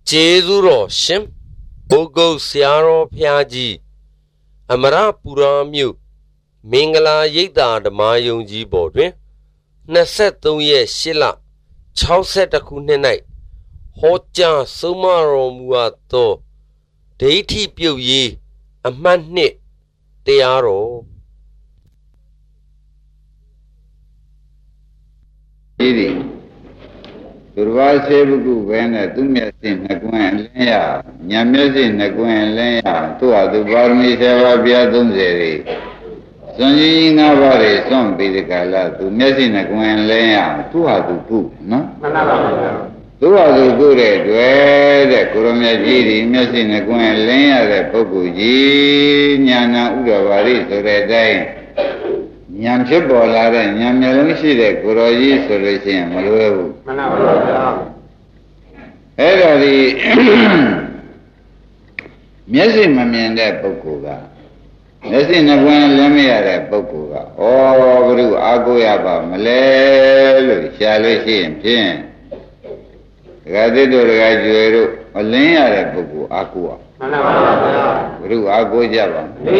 제주로 심 보고 시아로 피아지 아마라 puramyu 밍글라 예다ဓမ္မယုံကြီး ပေါ်တွင် 23 ရက် 8 လ 62 ခုနှစ်၌ ဟောကြားဆုံးမတော်မူအပ်သော ဒိဋ္ဌိပြုတ်ရေး အမှတ် 2 တရားတော်ဒီသူတော်ဘာစေဘုကုပဲနဲ့သူမျက်စိနှစ်ကွင်းအလင်းရညာမျက်စိနှစ်ကွင်းအလင်းရသူ့ဟာသူပါရမီ7ပါးပြား30တွေစွန့်ကြီး9ပါးတွေစွန့်ပြီးဒီကလာသူမျက်စိနှစ်ကွင်းအလင်းရသူ့ဟာသူကုနော်မှန်ပါပါဗျာသူ့ဟာသူကုတဲ့တွေ့တဲ့ကိုရမကြီးဒီမျက်စိနှစ်ကွင်းအလင်းရတဲ့ပုဂ္ဂိုလ်ကြီးညာနာဥဒ္ဒဝါရိဆိုတဲ့အတိုင်းဉာဏ်ဖြစ်ပေါ်လာတဲ့ဉာဏ်မျိုးလုံးရှိတဲ့ကိုယ်တော်ကြီးဆိုလို့ရှိရင်မလွယ်ဘူးမှန်ပါဗျာအဲ့ဒါဒီမျက်စိမမြင်တဲ့ပုဂ္ဂိုလ်ကမျက်စိနှကွင်းလည်းမရတဲ့ပုဂ္ဂိုလ်ကဩဘုရုအာကိုရပါမလဲလို့ရှားလို့ရှိရင်ဖြင့်ဒကာသစ်တို့ဒကာကျွယ်တို့အလင်းရတဲ့ပုဂ္ဂိုလ်အာကိုရမှန်ပါဗျာဘုရုအာကိုကြပါမလဲ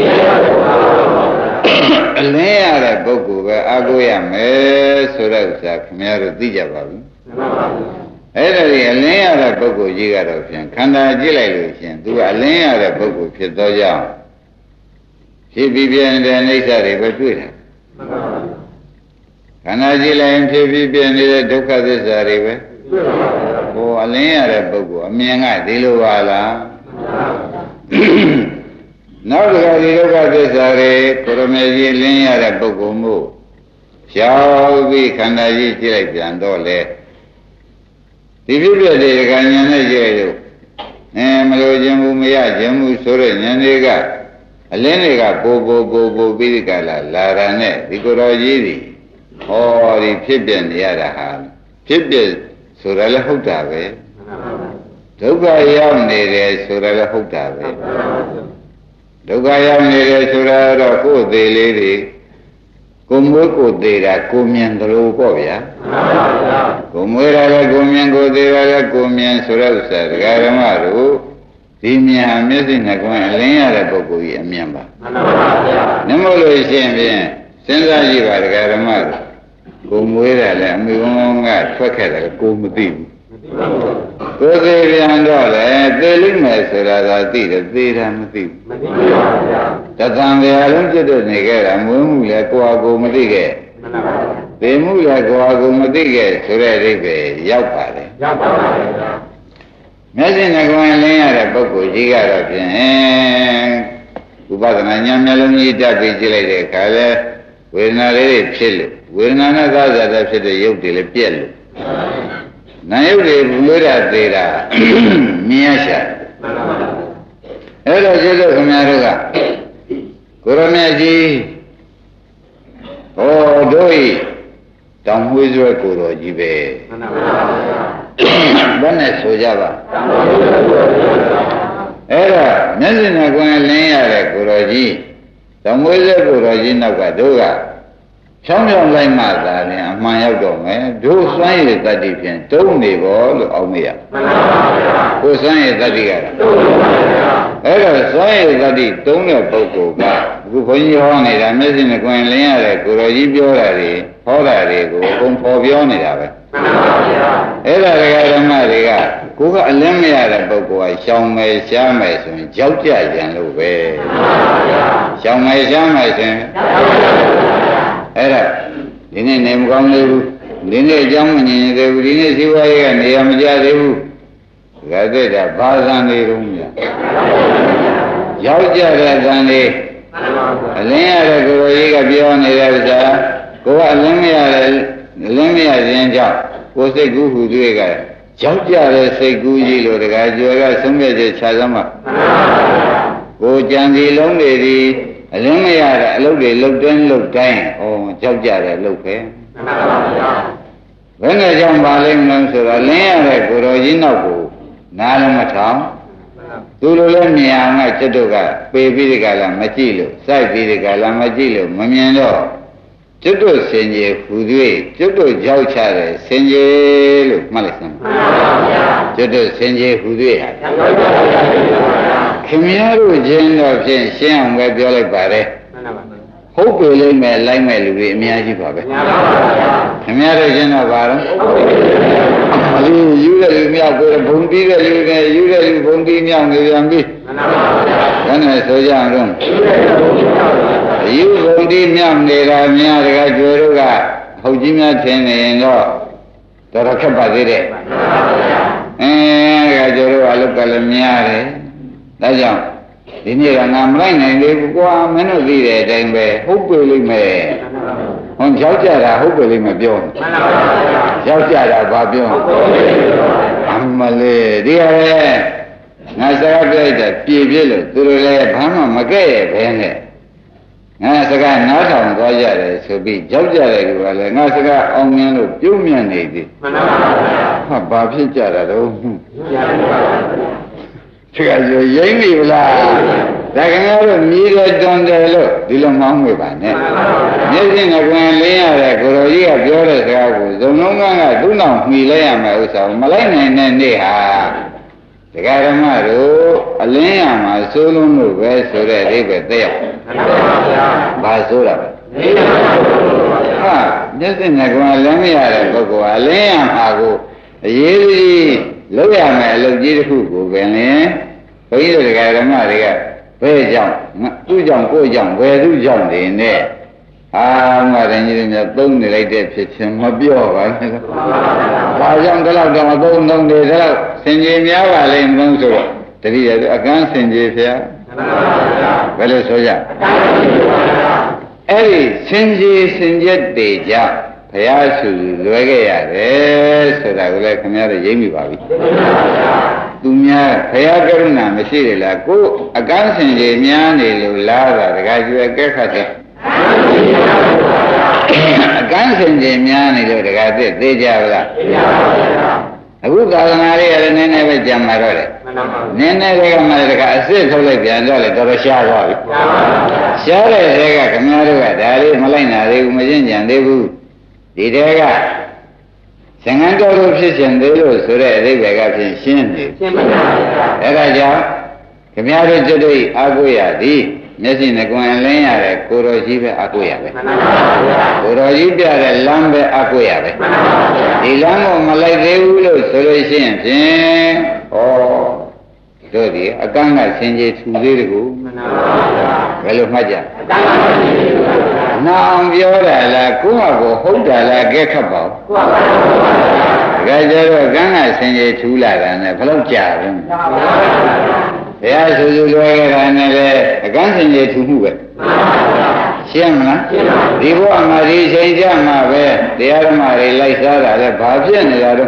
အလင်းရတဲ့ပုဂ္ဂိုလ်ပဲအာကိုရမယ်ဆိုတဲ့ဥစ္စာခင်ဗျားတို့သိကြပါပြီမှန်ပါဗျာအဲ့ဒါဒီအလင်းရတဲ့ပုဂ္ဂိုလ်ကြီးကတော့ဖြင့်ခန္ဓာကြည့်လိုက်လို့ရှင်သူကအလင်းရတဲ့ပုဂ္ဂိုလ်ဖြစ်သောကြောင့်ဖြစ်ပြီးပြနေတဲ့အိဋ္ဌတွေပဲတွေ့တာမှန်ပါဗျာခန္ဓာကြည့်လိုက်ဖြစ်ပြီးပြနေတဲ့ဒုက္ခသစ္စာတွေပဲတွေ့ပါပါဗျာဟိုအလင်းရတဲ့ပုဂ္ဂိုလ်အမြင်ကဒီလိုပါလားမှန်ပါဗျာနောက်တစ်ခါဒီဒုက္ခသစ္စာတွေကိုရမေကြီးလင်းရတဲ့ပုဂ္ဂိုလ်မို့ဖြောက်ပြီးခန္ဓာကြီးကြည့်လိုက်ပြန်တော့လေဒီဖြစ်ဖြစ်တဲ့ကဉာဏ်နဲ့ကြည့်လို့မလို့ခြင်းဘူးမရခြင်းဘူးဆိုတဲ့ဉာဏ်တွေကအလင်းတွေကပိုပြီးဒီကလာတာနဲ့ဒီကိုယ်တော်ကြီးဒီဟောဒီဖြစ်ပြနေရတာဟာဖြစ်ပြဆိုတာလည်းဟုတ်တာပဲဒုက္ခရောက်နေတယ်ဆိုတာလည်းဟုတ်တာပဲဒုက္ခရောက်နေတယ်ဆိုတာတော့ကိုယ်သေးလေးတွေကိုမွေးကိုသေးတာကိုမြင်တယ်လို့ပေါ့ဗျာမှန်ပါဗျာကိုမွေးတာလည်းကိုမြင်ကိုသေးတာလည်းကိုမြင်ဆိုတဲ့ဥစ္စာဒကာဓမ္မတို့ဒီမြင်ဟာမျက်စိနှကွင်းအလင်းရတဲ့ပုဂ္ဂိုလ်ကြီးအမြင်ပါမှန်ပါဗျာနမို့လို့ရှိရင်ဖြင့်စဉ်းစားကြည့်ပါဒကာဓမ္မတို့ကိုမွေးတာလည်းအမိဘုံကထွက်ခဲ့တယ်ကိုမသိဘူးကိုယ်သေးပြန်တော့လေသေလိမ့်မယ်ဆိုတာသာသိတယ်သေတာမသိဘူးမသိပါဘူးဗျာတသံဗျာလုံးပြတ်တဲ့နေခဲ့တာမွေးမှုလည်းကိုယ်ကိုမသိခဲ့မှန်ပါပါသေမှုလည်းကိုယ်ကိုမသိခဲ့ဆိုတဲ့အိဗေရောက်ပါတယ်ရောက်ပါပါဗျာမျက်စိနဲ့ကိုယ်လင်းရတဲ့ပုဂ္ဂိုလ်ကြီးကတော့ဖြင့်ဥပဒနာဉာဏ်မျက်လုံးကြီးတက်ပြီးကြည့်လိုက်တဲ့အခါလဲဝေဒနာလေးတွေဖြစ်လို့ဝေဒနာနဲ့သာဇာတဖြစ်တဲ့ရုပ်တွေလည်းပြက်လို့နာယုတ်တွေမွေးတာသေးတာမြင်ရရှာအဲ့တော့ကျေးဇူးခင်ဗျားတို့ကကိုရမကြီးဟောတို့ဤတောင်မွေးစွဲကိုတော်ကြီးပဲမှန်ပါဗျာဘယ်နဲ့ဆိုကြပါအဲ့တော့မျက်စိနဲ့ကိုယ်လင်းရတဲ့ကိုတော်ကြီးတောင်မွေးစွဲကိုတော်ကြီးနောက်ကတို့ကချောင်းချောင်းလိုက်မှသာရင်အမှန်ရောက်တော့မယ်တို့စွမ်းရည်တတ္တိဖြင့်တုံးနေပေါ်လို့အောင်မရမှန်ပါဗျာကိုစွမ်းရည်တတ္တိကတုံးပါဗျာအဲ့တော့စွမ်းရည်တတ္တိတုံးတဲ့ပုဂ္ဂိုလ်ကအခုဘုန်းကြီးဟောနေတာမျက်စိနဲ့ကိုယ်လင်းရတဲ့ကိုတော်ကြီးပြောတာတွေဟောတာတွေကိုအကုန်ဖော်ပြောနေတာပဲမှန်ပါဗျာအဲ့ဒါတရားဓမ္မတွေကကိုကအလင်းမရတဲ့ပုဂ္ဂိုလ်ကရှောင်မယ်ရှားမယ်ဆိုရင်ကြောက်ကြကြံလို့ပဲမှန်ပါဗျာရှောင်မယ်ရှားမယ်ဆိုရင်အဲ့ဒါဒီနေ့နေမကောင်းသေးဘူးဒီနေ့အကြောင်းမမြင်သေးဘူးဒီနေ့ဇီဝရေးကနေရာမကြသေးဘူးဒါတဲ့တာဘာသာနေတုံးများရောက်ကြတဲ့ဇန်လေးအလင်းရတဲ့ကိုယ်ကြီးကပြောနေတဲ့ဥစ္စာကိုကအလင်းမရခြင်းကြောင့်ကိုယ်စိတ်ကူးဟူတွေကရောက်ကြတဲ့စိတ်ကူးကြီးလို့တခါကျော်ကဆုံးဖြတ်ချက်ချစမ်းမှာကိုကြံစီလုံးတွေဒီအလင်းမရတဲ့အလုပ်တွေလုပ်တိုင်းကြောက်ကြတယ်လုပ်ပဲမှန်ပါဗျာဘယ်နဲ့ကြောင့်ပါလိမ့်မလို့ဆိုတော့လင်းရတဲ့ကိုတော်ကြီးနောက်ကိုနားလည်းမထောင်သူလိုလည်းမြင်အောင်ကကျွတ်တို့ကပေပြီးဒီကလာမကြည့်လို့စိုက်ပြီးဒီကလာမကြည့်လို့မမြင်တော့ကျွတ်တို့စင်ကြီးဟူ၍ကျွတ်တို့ကြောက်ချတယ်စင်ကြီးလို့မှတ်လိုက်စမ်းမှန်ပါဗျာကျွတ်တို့စင်ကြီးဟူသေးရခင်ဗျားတို့ချင်းတော့ဖြင့်ရှင်းအောင်ပဲပြောလိုက်ပါတယ်ဟုတ်ပြီလိမ့်မယ်လိုက်မဲ့လူတွေအများကြီးပါပဲခင်ဗျားတို့ချင်းတော့ပါတော့အလေးယူတဲ့လူမြောက်ကိုဘုံတီးတဲ့လူနဲ့ယူတဲ့လူဘုံတီးမြောက်နေပြန်ပြီဘယ်နဲ့ဆိုကြအောင်တော့ယူဘုံတီးမြောက်နေတာများတကကျွေးတို့ကဟုတ်ကြီးများထင်နေရင်တော့တော်တော်ခက်ပါသေးတယ်တကကျွေးတို့အလုပ်ကလည်းများတယ်ဒါကြောင့်ဒီနေ့ကငါမလိုက်နိုင်သေးဘူးကွာမင်းတို့သိတဲ့အတိုင်းပဲဟုတ်ပြီလိမ့်မယ်ဟောရောက်ကြတာဟုတ်ပြီလိမ့်မယ်ပြောရောက်ကြတာဘာပြောအမလေးဒီရယ်ငါစကားပြောလိုက်တာပြေပြည့်လို့သူတို့လည်းဘာမှမကဲ့ရဲ့ဘဲနဲ့ငါစကားနားထောင်သွားကြတယ်ဆိုပြီးရောက်ကြတယ်ကလည်းငါစကားအောင်မြင်လို့ပြုံးမြတ်နေသည်မှန်ပါပါဟာဘာဖြစ်ကြတာတော့ဆရာကျရိမ့်ပြီလားဒါခင်ဗျားတို့မြည်တယ်တွန်တယ်လို့ဒီလိုမောင်းမိပါနဲ့မျက်စိနဲ့ကွင်လင်းရတဲ့ကိုရောကြီးကပြောတဲ့စကားကိုဇုံလုံးကသူ့နောက်မှီလိုက်ရမယ်ဥစ္စာကိုမလိုက်နိုင်တဲ့နေ့ဟာဒကာဓမ္မတို့အလင်းရမှာစိုးလုံးလို့ပဲဆိုတဲ့အဓိပ္ပာယ်သိရပါဆိုတာပဲဟာမျက်စိနဲ့ကွင်လင်းမရတဲ့ပုဂ္ဂိုလ်ကအလင်းရမှာကိုအရေးကြီးလုပ်ရမယ်အလုပ်ကြီးတစ်ခုကိုပင်လင်ဘုန်းကြီးတို့တရားဓမ္မတွေကဘယ်ကြောင့်သူ့ကြောင့်ကိုယ့်ကြောင့်ဘယ်သူ့ကြောင့်နေနဲ့အာမှတည်းကြီးများသုံးနေလိုက်တဲ့ဖြစ်ချင်းမပြောပါနဲ့။ဘာကြောင့်ဒီလောက်တော့သုံးနေဒီလောက်စင်ကြီးများပါလိမ့်မလို့ဆိုတော့တတိယအကန်းစင်ကြီးဖျားဘယ်လိုဆိုကြအဲ့ဒီစင်ကြီးစင်ရက်တွေကြောင့်ဘုရားစုလွယ်ခဲ့ရတယ်ဆိုတာကိုလည်းခင်ဗျားတို့ရိပ်မိပါပြီသူများဘုရားကရုဏာမရှိရလားကိုအကန်းစင်ကြီးများနေလို့လားတာတခါကျွဲကဲခတ်တယ်အကန်းစင်ကြီးများနေလို့တခါသိသေးကြလားသိပါပါဘုရားအခုသာသနာလေးရတယ်နည်းနည်းပဲကြံမှာတော့တယ်နည်းနည်းလေးကမှတခါအစ်စ်ထုတ်လိုက်ပြန်တော့လေတော်တော်ရှားသွားပြီရှားတဲ့တဲကခင်ဗျားတို့ကဒါလေးမလိုက်နိုင်သေးဘူးမရှင်းကြံသေးဘူးဒီတဲကသင်္ကန်းတော်လို့ဖြစ်ရှင်သေးလို့ဆိုတဲ့အဓိပ္ပာယ်ကဖြင့်ရှင်းနေရှင်းပါပါအဲ့ဒါကြောင့်ခင်ဗျားတို့ကျွတ်တို့အာကိုရသည်မျက်စိနဲ့ကွန်လင်းရတဲ့ကိုတော်ကြီးပဲအာကိုရပဲမှန်ပါဗျာကိုတော်ကြီးပြတဲ့လမ်းပဲအာကိုရပဲမှန်ပါဗျာဒီလမ်းကိုမလိုက်သေးဘူးလို့ဆိုလို့ရှိရင်ဖြင့်ဩတို့ဒီအကန့်ကဆင်ကြီးထူသေးတယ်ကိုမှန်ပါဗျာဘယ်လိုမှတ်ကြအကန့်ကဆင်ကြီးထူပါဗျာနာအောင်ပြောတာလားကိုယ့်ဟာကိုဟုတ်တာလားကဲခတ်ပါဦးကိုယ့်ဟာဟုတ်ပါဗျာဒါကြတော့ကန့်ကဆင်ကြီးထူလာတာနဲ့ဘယ်လောက်ကြာလဲမှန်ပါဗျာဘုရားဆူဆူလွယ်ခဲ့တာနဲ့လေအကန့်စင်ကြီးထူမှုပဲရှင်းမလားဒီဘဝမှာဒီချိန်ကြမှာပဲတရားဓမ္မတွေလိုက်စားတာလေဘာဖြစ်နေတာတော့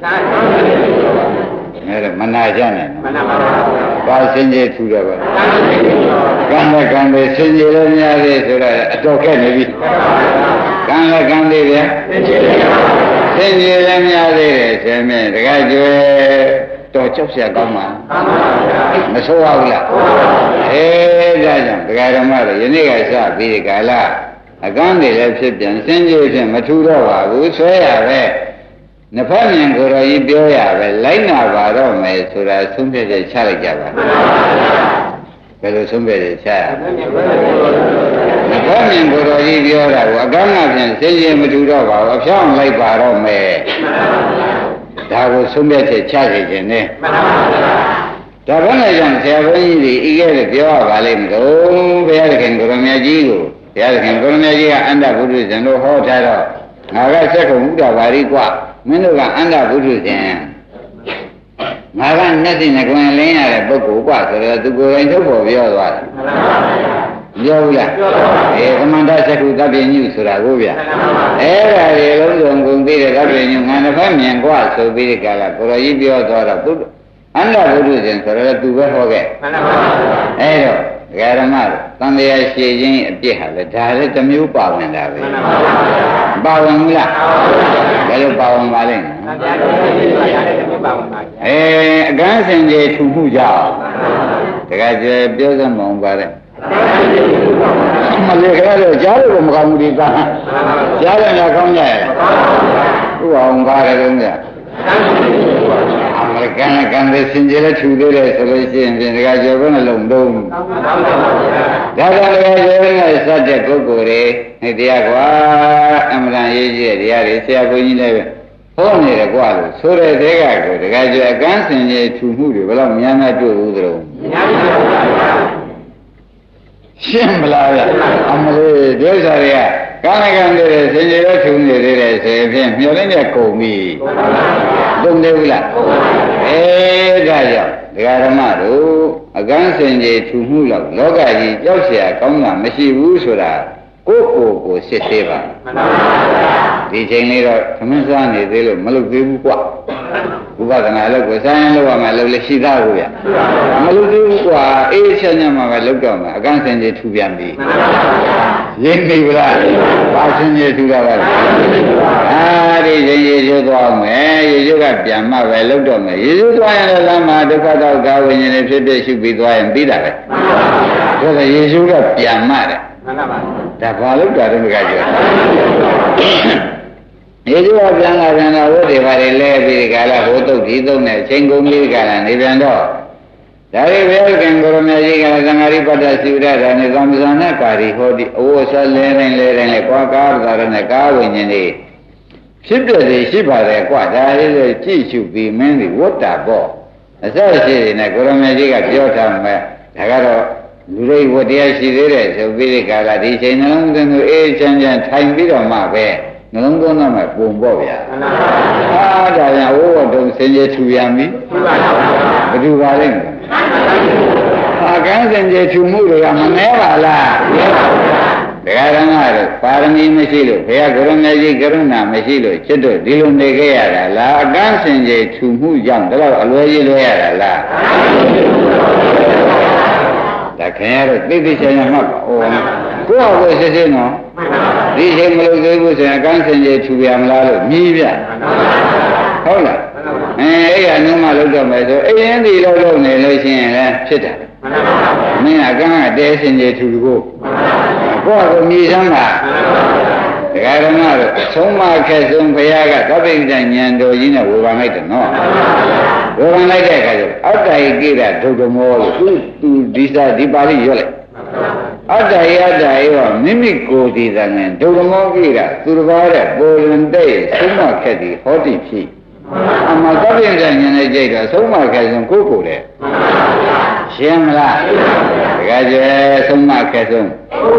အဲ့ဒါမနာကြနဲ့ဘာစင်ကြီးထူတော့ပဲကံနဲ့ကံတွေစင်ကြီးလည်းများသေးဆိုတော့အတော်ခက်နေပြီကံလည်းကံသေးဗျာစင်ကြီးလည်းများသေးတယ်ဆင်းမြဲတခါကျွဲတော့ကြောက်เสียကောင်းမှာမဆိုးပါဘူးလားဒါကြောင့်ဒကာဓမ္မတွေယနေ့ကစပြီးဒီကာလအကန်းတွေလည်းဖြစ်ပြန်စင်ကြယ်ဖြင့်မထူတော့ပါဘူးဆွဲရပဲနှစ်ဖက်မြင်ကိုယ်တော်ကြီးပြောရပဲလိုက်နာပါတော့မယ်ဆိုတာဆုံးဖြတ်ချက်ချလိုက်ကြပါဘယ်လိုဆုံးဖြတ်ချက်ချရနှစ်ဖက်မြင်ကိုယ်တော်ကြီးပြောတာကိုအကန်းကဖြင့်စင်ကြယ်မထူတော့ပါဘူးအဖြောင်းလိုက်ပါတော့မယ်ဒါကိုဆုံးဖြတ်ချက်ချစေခြင်းနဲ့မှန်ပါဗျာဒါဘယ်နဲ့ကြောင့်ဆရာဘုန်းကြီးတွေဤကဲ့သို့ပြောရပါလိမ့်မလို့ဘုရားသခင်ကိုရမကြီးကိုဘုရားသခင်ကိုရမကြီးကအန္တဘုဒ္ဓဇင်တို့ဟောထားတော့ငါကစက္ကုဘုဒ္ဓဘာရီကွမင်းတို့ကအန္တဘုဒ္ဓဇင်ငါကမျက်စိနဲ့ကွင်လင်းရတဲ့ပုဂ္ဂိုလ်ကွဆိုတော့သူကိုယ်တိုင်ထုတ်ဖို့ပြောသွားတယ်မှန်ပါဗျာပြောဘူးလားပြောပါဘူးသမန္တသက္ကုသဗ္ဗညုဆိုတာကိုဗျာအဲ့ဒါတွေလုံးစုံကုန်ပြီးတဲ့သဗ္ဗညုငါတစ်ဖက်မြင်กว่าဆိုပြီးဒီကလာကိုရောကြီးပြောသွားတော့ဘုဒ္ဓအန္တဘုဒ္ဓဇင်ဆိုတော့သူပဲဟောခဲ့မှန်ပါဗျာအဲ့တော့ဒကာဓမ္မတို့တန်တရားရှည်ခြင်းအပြစ်ဟာလေဒါလည်းတစ်မျိုးပါဝင်တာပဲမှန်ပါဗျာပါဝင်ဘူးလားဘယ်လိုပါဝင်ပါလဲအကန်းစင်ကြီးထူမှုကြောင့်ဒကာကျပြောစမ်းမအောင်ပါတဲ့မလေးခဲတော့ကြားလို့မကောင်းဘူးဒီကကြားတယ်လားကောင်းကြရဲ့ဥပအောင်ကားတယ်လို့ညအမမကန်းတဲ့စင်ကြယ်လက်ထူသေးတယ်ဆိုလို့ရှိရင်ပြင်တကယ်ကျော်ဘယ်နှလုံးတုံးဒါကြောင့်တကယ်ကျော်နဲ့စတဲ့ပုဂ္ဂိုလ်တွေဒီတရားကွာအမှန်တန်ရေးကြည့်တဲ့တရားတွေဆရာဘုန်းကြီးလည်းဟောနေတယ်ကွာလို့ဆိုတဲ့တဲကကိုတကယ်ကျော်အကန်းစင်ကြယ်ထူမှုတွေဘယ်တော့များများတွေ့ဘူးသလိုရှင်းမလားဗျအမလေးဒုစရတွေကကာလကံတွေစင်ကြယ်လက်ထူနေသေးတယ်ဆိုရင်ဖြင့်မျောလင်းတဲ့ကုန်ပြီတုံးသေးဘူးလားဒါကြောင့်ဒကာဓမ္မတို့အကန်းစင်ကြီးထူမှုလောက်လောကကြီးကြောက်เสียကောင်းတာမရှိဘူးဆိုတာကိုစစ်သေးပါမှန်ပါဗျာဒီချိန်လေးတော့သမင်းစားနေသေးလို့မလုပ်သေးဘူးကွာဥပဒနာလို့ကိုဆိုင်လို့ရမှာလို့လည်းရှိသားဘူးဗျာမလုပ်သေးဘူးကွာအေးချက်ညမှာပဲလုပ်တော့မှာအကန်းစင်ကြီးထူပြန်ပြီမှန်ပါဗျာရင်းပြီလားဘာစင်ကြီးထူတာပါလဲဒီချိန်ရေရွတ်သွားမယ်ရေရွတ်ကပြန်မှပဲလုပ်တော့မယ်ရေရွတ်သွားရင်လည်းလမ်းမှာဒုက္ခတော့ကာဝိညာဉ်နဲ့ဖြစ်ဖြစ်ရှုပြီးသွားရင်ပြီးတာပဲမှန်ပါဗျာဒါကရေရွတ်ကပြန်မှတယ်မှန်ပါပါဒါဘာလို့တာတုန်းကကြောရေရွတ်ကပြန်လာပြန်တော့ဝိသေဘာတွေလဲပြီးဒီကလာဟိုတုတ်ဒီတုတ်နဲ့ချိန်ကုန်ပြီးဒီကလာနေပြန်တော့ဒါရီဘယ်ကံကိုရမကြီးကသံဃာရိပတ္တစီဝရဒါနဲ့သံသနာကာရီဟောဒီအဝဆလဲတိုင်းကွာကားတာနဲ့ကာဝိညာဉ်တွေဖြစ်ပြတယ်ရှိပါတယ်ကွာဒါလေးလေကြည့်ရှုပြီးမင်းဒီဝတ္တာပေါ့အစရှိနေနဲ့ကိုရမကြီးကပြောထားမယ်ဒါကတော့လူတွေဝတ္တရားရှိသေးတယ်ဆိုပြီးဒီကလာဒီချိန်နှလုံးသွင်းသူအေးချမ်းချမ်းထိုင်ပြီးတော့မှပဲနှလုံးသွင်းတော့မှပုံပေါ့ဗျာမှန်ပါဗျာဒါကြောင့်ဝဝတုံစင်ကြီးထူရမည်မှန်ပါဗျာဘယ်သူပါလဲမှန်ပါဗျာအကန်းစင်ကြီးထူမှုတွေကမနှဲပါလားမှန်ပါဗျာဒကာရမတို့ပါရမီမရှိလို့ဘုရားကိုရမကြီးကရုဏာမရှိလို့จิตတို့ဒီလိုနေခဲ့ရတာလားအကန်းစင်ကြီးထူမှုကြောင့်တော့အလွယ်ကြီးလွယ်ရတာလားဒါခင်ဗျားတို့သိသိချင်ချင်မှတ်ပါဦးကိုယ့်အကိုစစ်စစ်နော်ဒီချိန်မလုပ်သေးဘူးဆိုရင်အကန်းစင်ကြီးထူရမလားလို့မြည်ပြဟုတ်လားအဲ့ရနုမလုပ်တော့မယ်ဆိုအရင်ဒီလုပ်နေလို့ရှိရင်လည်းဖြစ်တယ်မင်းအကန်းကတဲစင်ကြီးထူကိုကိုယ့်အကိုမြည်စမ်းတာဒကာဓမ္မတို့သုံးမခက်ဆုံးဘုရားကသဗ္ဗိဉ္ဇဉာဏ်တော်ကြီးနဲ့ဝေဖန်လိုက်တယ်နော်ဝေဖန်လိုက်တဲ့အခါကျအတ္တယိကိရဒုက္ခမောလို့သူဒီစာဒီပါဠိရွတ်လိုက်အတ္တယရောမိမိကိုယ်ဒီသာနဲ့ဒုက္ခမောကိရသူတစ်ပါးတဲ့ပေါ်လွန်တဲ့သုံးမခက်သည်ဟောတိဖြစ်အမှသဗ္ဗိဉ္ဇဉာဏ်နဲ့ကြိတ်တော့သုံးမခက်ဆုံးကိုယ်ကိုယ်တဲ့ရှင်းမလားဒကာကျဲသုံးမခက်ဆုံး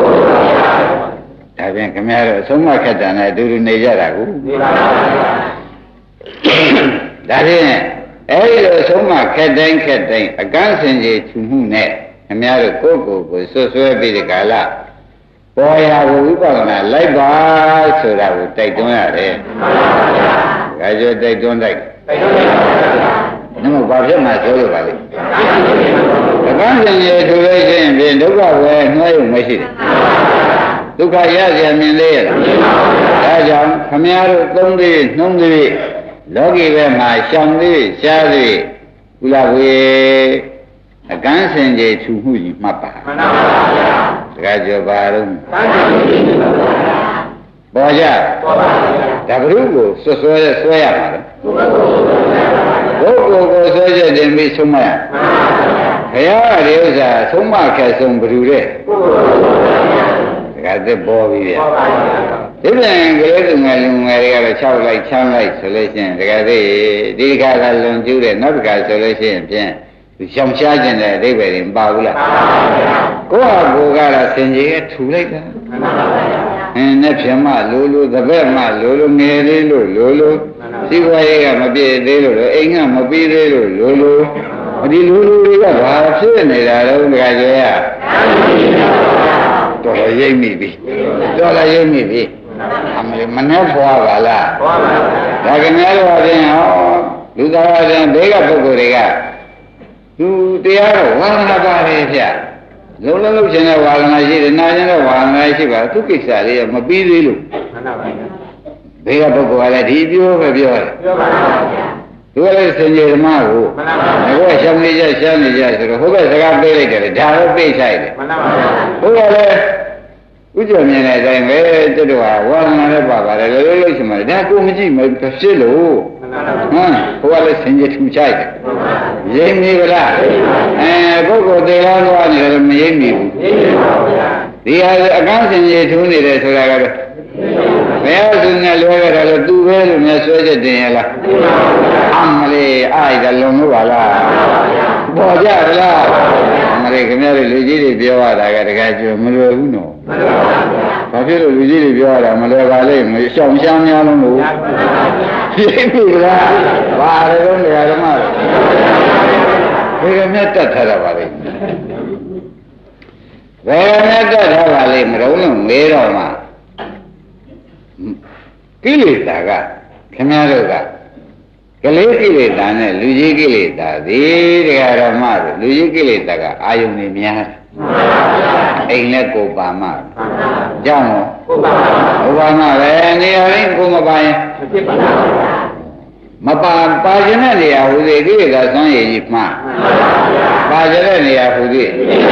ဒါပြန်ခင်ဗျားတို့သုံးမခက်တာနဲ့အတူတူနေကြတာကိုဒါဖြင့်အဲဒီလိုသုံးမခက်တိုင်းအကန့်စင်ကြီးထူမှုနဲ့ခင်ဗျားတို့ကိုဆွဆွဲပြီးဒီကာလပေါ်ရာကိုဝိပဿနာလိုက်ပါဆိုတာကိုတိုက်တွန်းရတယ်။ဒါကြောင့်တိုက်တွန်းလိုက်။နမဘာဖြစ်မှဆိုလို့ပါလေ။အကန့်စင်ကြီးထူလို့ရှိရင်ဖြင့်ဒုက္ခပဲနှွှဲရုံမရှိတယ်။ဒုက္ခရရမြင်လေရလား။ဒါကြောင့်ခင်ဗျားတို့သုံးသေးနှုံးသေးလောကီဘက်မှာရှောင်သေးရှားသေးကုလဝေအကန်းစင်ကြီးထူမှုကြီးမှတ်ပါမှန်ပါဗျာတခါကြောပါတော့ပေါ်ကြပေါ်ပါဗျာဒါဘုရုကိုဆွဲရမှာလေဘုကိုဆွဲချက်တင်ပြီးဆုံးမရဘုရားရဲ့ဥစ္စာဆုံးမခက်ဆုံးဘုရုတဲ့တခါသက်ပေါ်ပြီဗျာဒီပြန်ကလေးလူငယ်တွေကတော့6လိုက်ချမ်းလိုက်ဆိုလို့ရှိရင်တကယ်ဒီခါကလွန်ကျူးတဲ့နောက်တစ်ခါဆိုလို့ရှိရင်ဖြင့်ရှောင်ရှားခြင်းတဲ့အဓိပ္ပာယ်တွေမပါဘူးလားမှန်ပါဗျာကိုယ့်ဟာကိုယ်ကတော့ဆင်ကြီးကထူလိုက်တာမှန်ပါဗျာနဲ့ဖြင့်မှလိုသဘက်မှလိုငယ်လေးလို့လိုစီဝါရေးကမပြည့်သေးလို့အိမ်ကမပြီးသေးလို့ဒီလိုတွေကဘာဖြစ်နေတာလဲတခါကျတော့တော်ရိပ်မိပြီအမေမနှဲဖွာပါလားဖွာပါဗျာဒါခင်ဗျားတို့အပြင်ဟောလူသားအပြင်ဘေးကပုဂ္ဂိုလ်တွေကသူတရားတော့ဝါဒနာပါတယ်ဗျာလုံးချင်တဲ့ဝါဒနာရှိတယ်နာကျင်တဲ့ဝါဒနာရှိပါသူကိစ္စလေးမပြီးသေးလို့မှန်ပါဗျာဘေးကပုဂ္ဂိုလ်ကလည်းဒီပြောပဲပြောတယ်ပြောပါဗျာသူကလည်းစင်ကြီးဓမ္မကိုမှန်ပါဗျာကိုယ်ရှောင်းနေကြဆိုတော့ဟိုဘက်စကားပေးလိုက်တယ်ဒါတော့သိချိုက်တယ်မှန်ပါဗျာဟိုကလည်းဥကြမြင်တဲ့အတိုင်းပဲတို့ဟာဝါဒနာနဲ့ပါပါတယ်လို့ရှင်ပါတယ်ဒါကိုမကြည့်မဖြစ်လို့မှဟိုကလည်းဆင်ကြီးထူချိုက်တယ်ရိမ့်ပြီလားပုဂ္ဂိုလ်သေးလားသွားနေတယ်မရိမ့်ပြီဘူးဒီဟာအကန့်ဆင်ကြီးထူနေတယ်ဆိုတာကတော့ဘယ်အစုနဲ့လွဲကြတယ်လို့သူပဲလို့များဆွဲချက်တင်ရလားအမလေးအားရလုံလို့ပါလားပေါ်ကြလားအမလေးခင်ဗျားတို့လူကြီးတွေပြောရတာကတကယ်ကျွမလွယ်ဘူးနော်ဘာဖြစ်လို့လူကြီးတွေပြောရတာမလွယ်ပါလိမ့်မယ်ရှောင်ရှားများလုံးလို့ပြင်းပြီလားဘာလဲတော့နေရာဓမ္မတွေဘယ်ကမြတ်တတ်ထားတာပါလိမ့်ဘယ်ကမြတ်တတ်ထားပါလိမ့်မလို့မေးတော့မှကိလေသာကခင်ဗျားတို့ကကလေးကိလေသာနဲ့လူကြီးကိလေသာဒီတရားဓမ္မတွေလူကြီးကိလေသာကအာယုန်တွေများတယ်အိမ်နဲ့ကိုပါမှကြောင်းကိုပါမှပဲနေရာရင်းကိုမပါရင်မပါခြင်းတဲ့နေရာဟူသည်ကိလေသာဆွမ်းရည်ကြီးမှပါခြင်းတဲ့နေရာဟူသည်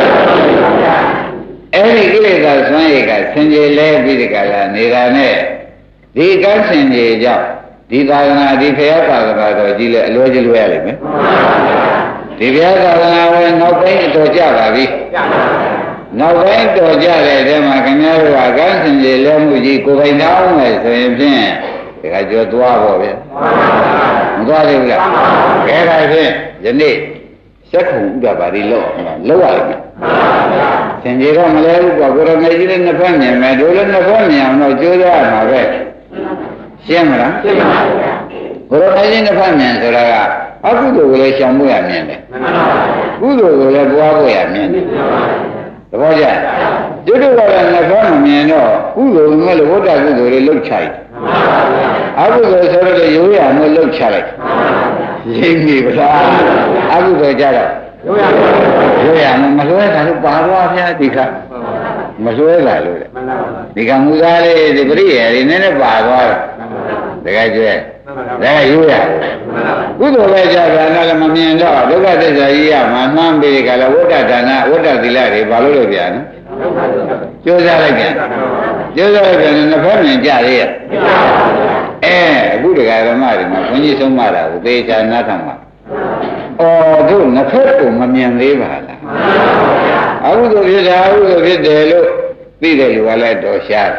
အဲ့ဒီကိလေသာဆွမ်းရည်ကဆင်ခြေလဲပြီးဒီကလာနေတာနဲ့ဒီကန်းဆင်ကြီးကြောင့်ဒီသာသနာဒီဖရာသာသနာတော်ကြီးလည်းအလွဲကြီးလွဲရလိမ့်မယ်ဒီဖရာသာသနာဝင်နောက်ပိုင်းတော်ကြပါပြီနောက်ပိုင်းတော်ကြတဲ့အဲမှာခင်ဗျားတို့ကကန်းဆင်ကြီးလဲမှုကြီးကိုယ်ပိုင်တောင်းမယ်ဆိုရင်ဖြင့်ဒီကကြောသွားပေါ့ဗျမသွားသေးဘူးလားခဲဒါဖြင့်ယနေ့စက္ခုဥဒ္ဒပါတိလောက်ရလိမ့်မယ်ဆင်ကြီးတော့မလဲဘူးကွာကိုရမေကြီးလည်းနှစ်ဖက်မြင်မယ်တို့လည်းနှစ်ဖက်မြင်အောင်တော့ကြိုးစားရမှာပဲရှင်းမလားရှင်းပါပါဘုရားရှင်တစ်ဖက်မြင်ဆိုတာကအကုသိုလ်ကိုလည်းရှောင်ဖို့ရမြင်တယ်ကုသိုလ်ကိုလည်းပွားဖို့ရမြင်တယ်သဘောကျကျွတ်တို့ကလည်းနှစ်ဖက်မမြင်တော့ကုသိုလ်မဲ့လို့ဝတ္တကုသိုလ်တွေလှုပ်ချိုက်အကုသိုလ်ဆိုတော့လေရိုးရမယ်လှုပ်ချလိုက်ရင်းပြီဗလားအကုသိုလ်ကြတော့ရိုးရမယ်မလွဲတာလို့ပါသွားဖျားဒီခါမလွဲတာလို့ဒီကမူသားလေးဒီပရိယေတွေနည်းနည်းပါသွားတော့တကယ်ကျဲဒါရိုးရကုသိုလ်ပဲကြတာလည်းမမြင်တော့ဒုက္ခသစ္စာကြီးရမှာမှန်းပြီးကြလားဝတ္တဒါနဝတ္တသီလတွေဘာလို့လဲဗျာနော်ကျိုးစားလိုက်ပြန်ကျိုးစားလိုက်ပြန်နှစ်ဖက်မြင်ကြသေးရဲ့အခုတရားဓမ္မတွေမှာဘုန်းကြီးဆုံးမတာကိုသေချာနားထောင်ပါတို့နှစ်ဖက်ကိုမမြင်သေးပါလားအခုဆိုဖြစ်တာအခုဆိုဖြစ်တယ်လို့သိတယ်လူကလည်းတော်ရှား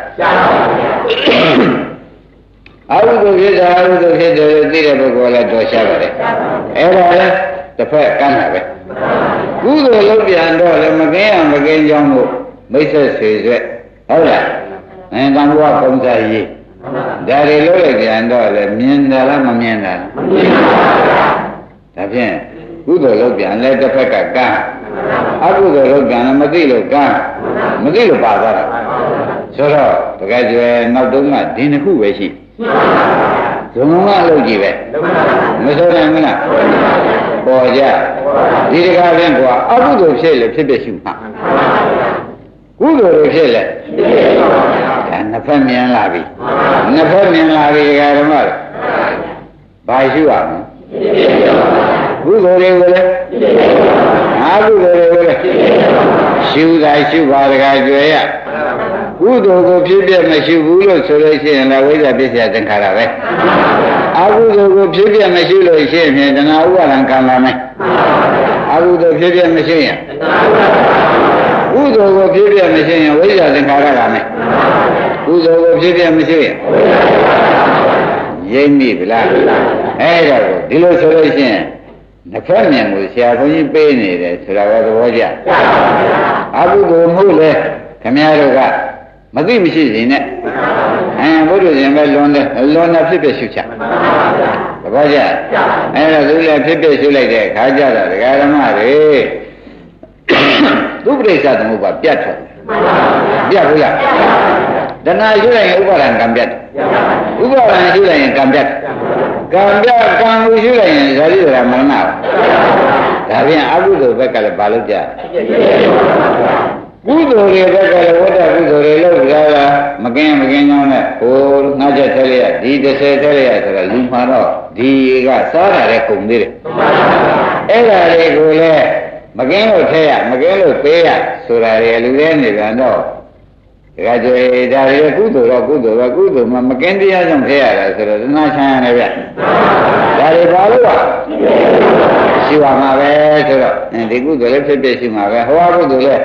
အခုဆိုဖြစ်တာအခုဆိုဖြစ်တယ်လို့သိတဲ့ပုဂ္ဂိုလ်လည်းတော်ရှားပါတယ်အဲ့ဒါလည်းတစ်ဖက်ကမ်းတာပဲကုသိုလ်လုပ်ပြန်တော့လည်းမကင်းအောင်မကင်းကြောင်းလို့မိတ်ဆက်ဆွေဆွဲဟုတ်လားတန်ဖိုးပုံစံရေးဒါတွေလို့လည်းကြံတော့လေမြင်တယ်လားမမြင်တာလားမမြင်ပါဘူးဒါဖြင့်ကုသိုလ်လုပ်ပြန်လဲတစ်ဖက်ကကမ်းအကုသိုလ်လုပ်ပြန်လည်းမသိလို့ကမ်းမသိလို့ပါသွားတာဆိုတော့တကယ်ကျွဲနောက်တုန်းကဒီနှစ်ခုပဲရှိဇုံကလုပ်ကြည့်ပဲမဆိုနိုင်ဘူးလားပေါ်ကြဒီတကားဖြင့်ကွာအကုသိုလ်ဖြစ်လေဖြစ်ဖြစ်ရှိမှာကုသိုလ်ဖြစ်လေနှစ်ဖက်မြင်လာပြီနှစ်ဖက်မြင်လာပြီဓမ္မဘာရှိရမလဲကုသိုလ်တွေကိုလည်းအကုသိုလ်တွေကိုလည်းရှုတာရှုပါတကားကြွယ်ရကုသိုလ်ကိုဖြစ်ပြမရှိဘူးလို့ဆိုလို့ရှိရင်လည်းဝိဇ္ဇာပစ္စယသင်္ခါရပဲအကုသိုလ်ကိုဖြစ်ပြမရှိလို့ရှိရင်တဏှာဥပါဒံခံလာမယ်အကုသိုလ်ဖြစ်ပြမရှိရင်ကုသိုလ်ကိုဖြစ်ပြမရှိရင်ဝိဇ္ဇာသင်္ခါရကမယ်ကုသိုလ်ကိုဖြစ်ပြမရှိရင်ရိမ့်မိဗလားအဲ့ဒါကိုဒီလိုဆိုလို့ရှိရင်နှစ်ဖက်မြင်ကိုဆရာဘုန်းကြီးပေးနေတယ်ဆိုတာကသဘောကျအကုသိုလ်မှုလေခင်ဗျားတို့ကမသိမရှိရင်နဲ့ဘုရားရှင်ပဲလွန်တယ်ဖြစ်ဖြစ်ရှုချသဘောကျအဲ့ဒါသူလည်းဖြစ်ဖြစ်ရှုလိုက်တဲ့အခါကျတော့ဒကာဓမ္မတွေသူပရိစ္ဆသမုပ္ပါပြတ်ထွက်ပြတ်ဘူးလားတဏှာရှုလိုက်ရင်ဥပါဒံကံပြတ်ဥပါဒံရှုလိုက်ရင်ကံပြတ်ကံပြတ်ကံကိုရှုလိုက်ရင်ဇာတိဇရာမရဏဒါဖြင့်အကုသိုလ်ဘက်ကလည်းဘာလို့ကြကုသိုလ်တွေဘက်ကလည်းဝတ္တကုသိုလ်တွေလုပ်ကြတာမကင်းကြောင်းနဲ့ဟိုငါးချက်ထဲလိုက်ရဒီ30ထဲလိုက်ရဆိုတာလူမှာတော့ဒီကစားရတဲ့ကုန်သေးတယ်အဲ့ဒါတွေကိုလည်းမကင်းလို့ထဲရမကင်းလို့ပေးရဆိုတာတွေလူတွေနေပြန်တော့ဒါကြွေဒါရီကုသိုလ်တော့ကုသိုလ်ပဲကုသိုလ်မှမကင်းတရားကြောင့်ဖြစ်ရတာဆိုတော့သနာချမ်းရတယ်ဗျဒါတွေဘာလို့อ่ะရှိပါမှာပဲဆိုတော့ဒီကုသိုလ်လည်းဖြစ်ဖြစ်ရှိမှာပဲဟောကုသိုလ်လည်း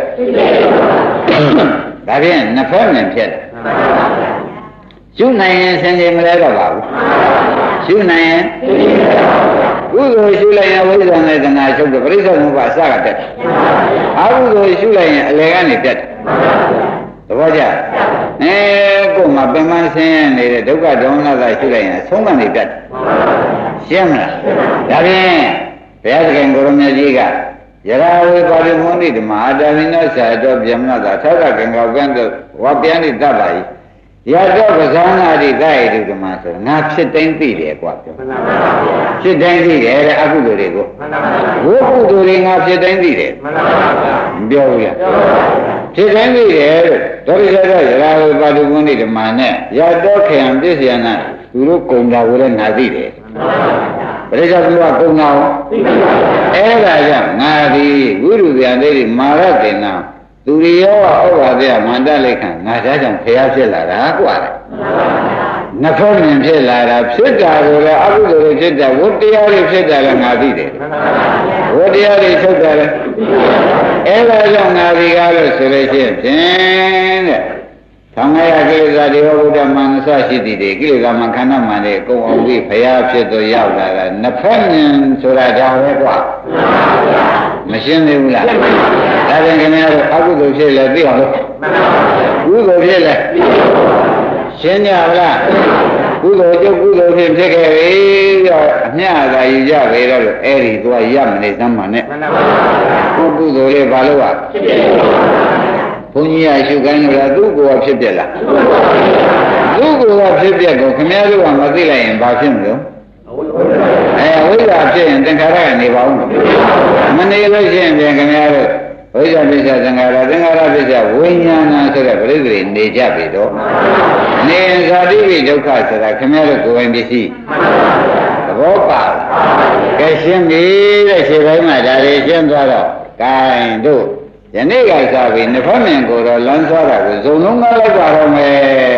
ဒါဖြင့်နှစ်ဖက်နဲ့ဖြစ်တယ်ရှုနိုင်ရင်ဆင်ခြင်မလဲတော့ပါဘူးရှုနိုင်ရင်ကုသိုလ်ရှုလိုက်ရင်ဝိဇ္ဇာနဲ့သနာချုပ်တယ်ပရိစ္ဆေသမုပ္ပါအစကတက်တယ်အကုသိုလ်ရှုလိုက်ရင်အလယ်ကနေတက်တယ်သဘောကျကိုယ်မှာပင်မဆင်းရဲနေတဲ့ဒုက္ခဒေါမနသာရှုလိုက်ရင်အဆုံးကနေတက်တယ်ရှင်းမလားဒါဖြင့်ဘုရားသခင်ကိုရမကြီးကယရာဝေပါရိမုန်တိဓမ္မအာတမိနောသာတောဗျမနသာသောကကံကောပြန်တော့ဝါပြန်တိတတ်ပါ၏ရတော့ပဇာနာတိကဲ့တုဓမ္မဆိုငါဖြစ်တိုင်းသိတယ်ကွာပြောဖြစ်တိုင်းသိတယ်တဲ့အကုသိုလ်တွေကိုဝိကုသိုလ်တွေငါဖြစ်တိုင်းသိတယ်မပြောဘူးလားဖြစ်တိုင်းသိတယ်လို့ဒုရိယတော့ယရာဝေပါရိမုန်တိဓမ္မနဲ့ရတော့ခေယံပြည့်စရာနာသူတို့ကုံတာကိုလည်းငါသိတယ်ပရိစ္ဆေသမုပ္ပါကုံတာကိုအဲ့ဒါကြောင့်ငါဒီဝိရုဇံလေးမာရတေနာသူရိယောဩဘာသေမန္တလိခံငါဒါကြောင့်ဖျားဖြစ်လာတာကွာလေနှစ်ဖက်မြင်ဖြစ်လာတာဖြစ်တာကိုလည်းအကုသိုလ်တွေဖြစ်တာဝတ္တရားတွေဖြစ်တာလည်းငါသိတယ်ဝတ္တရားတွေချုပ်တာလည်းအဲ့ဒါကြောင့်ငါဒီကားလို့ဆိုလို့ရှိရင်ဖြင့်တဲ့သံဃာယကိလေသာတွေဟောဗုဒ္ဓမနစရှိသည်တွေကိလေသာမခန္ဓာမှန်တွေအကုန်အောင်ပြီးဖျားဖြစ်တော့ရောက်လာတာနှစ်ဖက်မြင်ဆိုတာဒါပဲကွာမရှင်းသေးဘူးလားဒါပြန်ခင်ဗျားတို့အကုသိုလ်ဖြစ်လဲသိအောင်လို့ကုသိုလ်ဖြစ်လဲရှင်းကြပါလားကုသိုလ်ကျုပ်ကုသိုလ်ဖြစ်ခဲ့ပြီရောအမျှသာယူကြပဲတော့အဲ့ဒီသွားရမနေသမ်းမှနဲ့ကုသိုလ်လေးဘာလို့อ่ะဘုန်းကြီးကရှုခိုင်းလို့လားသူ့ကိုယ်ကဖြစ်ပြက်လားသူ့ကိုယ်ကဖြစ်ပြက်ကိုခင်ဗျားတို့ကမသိလိုက်ရင်ဘာဖြစ်မလို့ဝိဇ္ဇာဖြစ်ရင်သင်္ခါရကနေပါဦးမနေလို့ရှိရင်ပြန်ခင်ဗျားတို့ဝိဇ္ဇာပစ္စယသင်္ခါရသင်္ခါရပစ္စယဝိညာဏဆိုတဲ့ပရိသေနေကြပြီတော့နေရင်ဇာတိပိဒုက္ခဆိုတာခင်ဗျားတို့ကိုယ်ပိုင်ပစ္စည်းသဘောပါကဲရှင်းပြီတဲ့ခြေပိုင်းမှာဒါတွေရှင်းသွားတော့ဂိုင်းတို့ယနေ့ကစပြီးနှစ်ဖက်မြင်ကိုတော့လမ်းသွားတာကိုဇုံလုံးကားလိုက်ပါတော့မယ်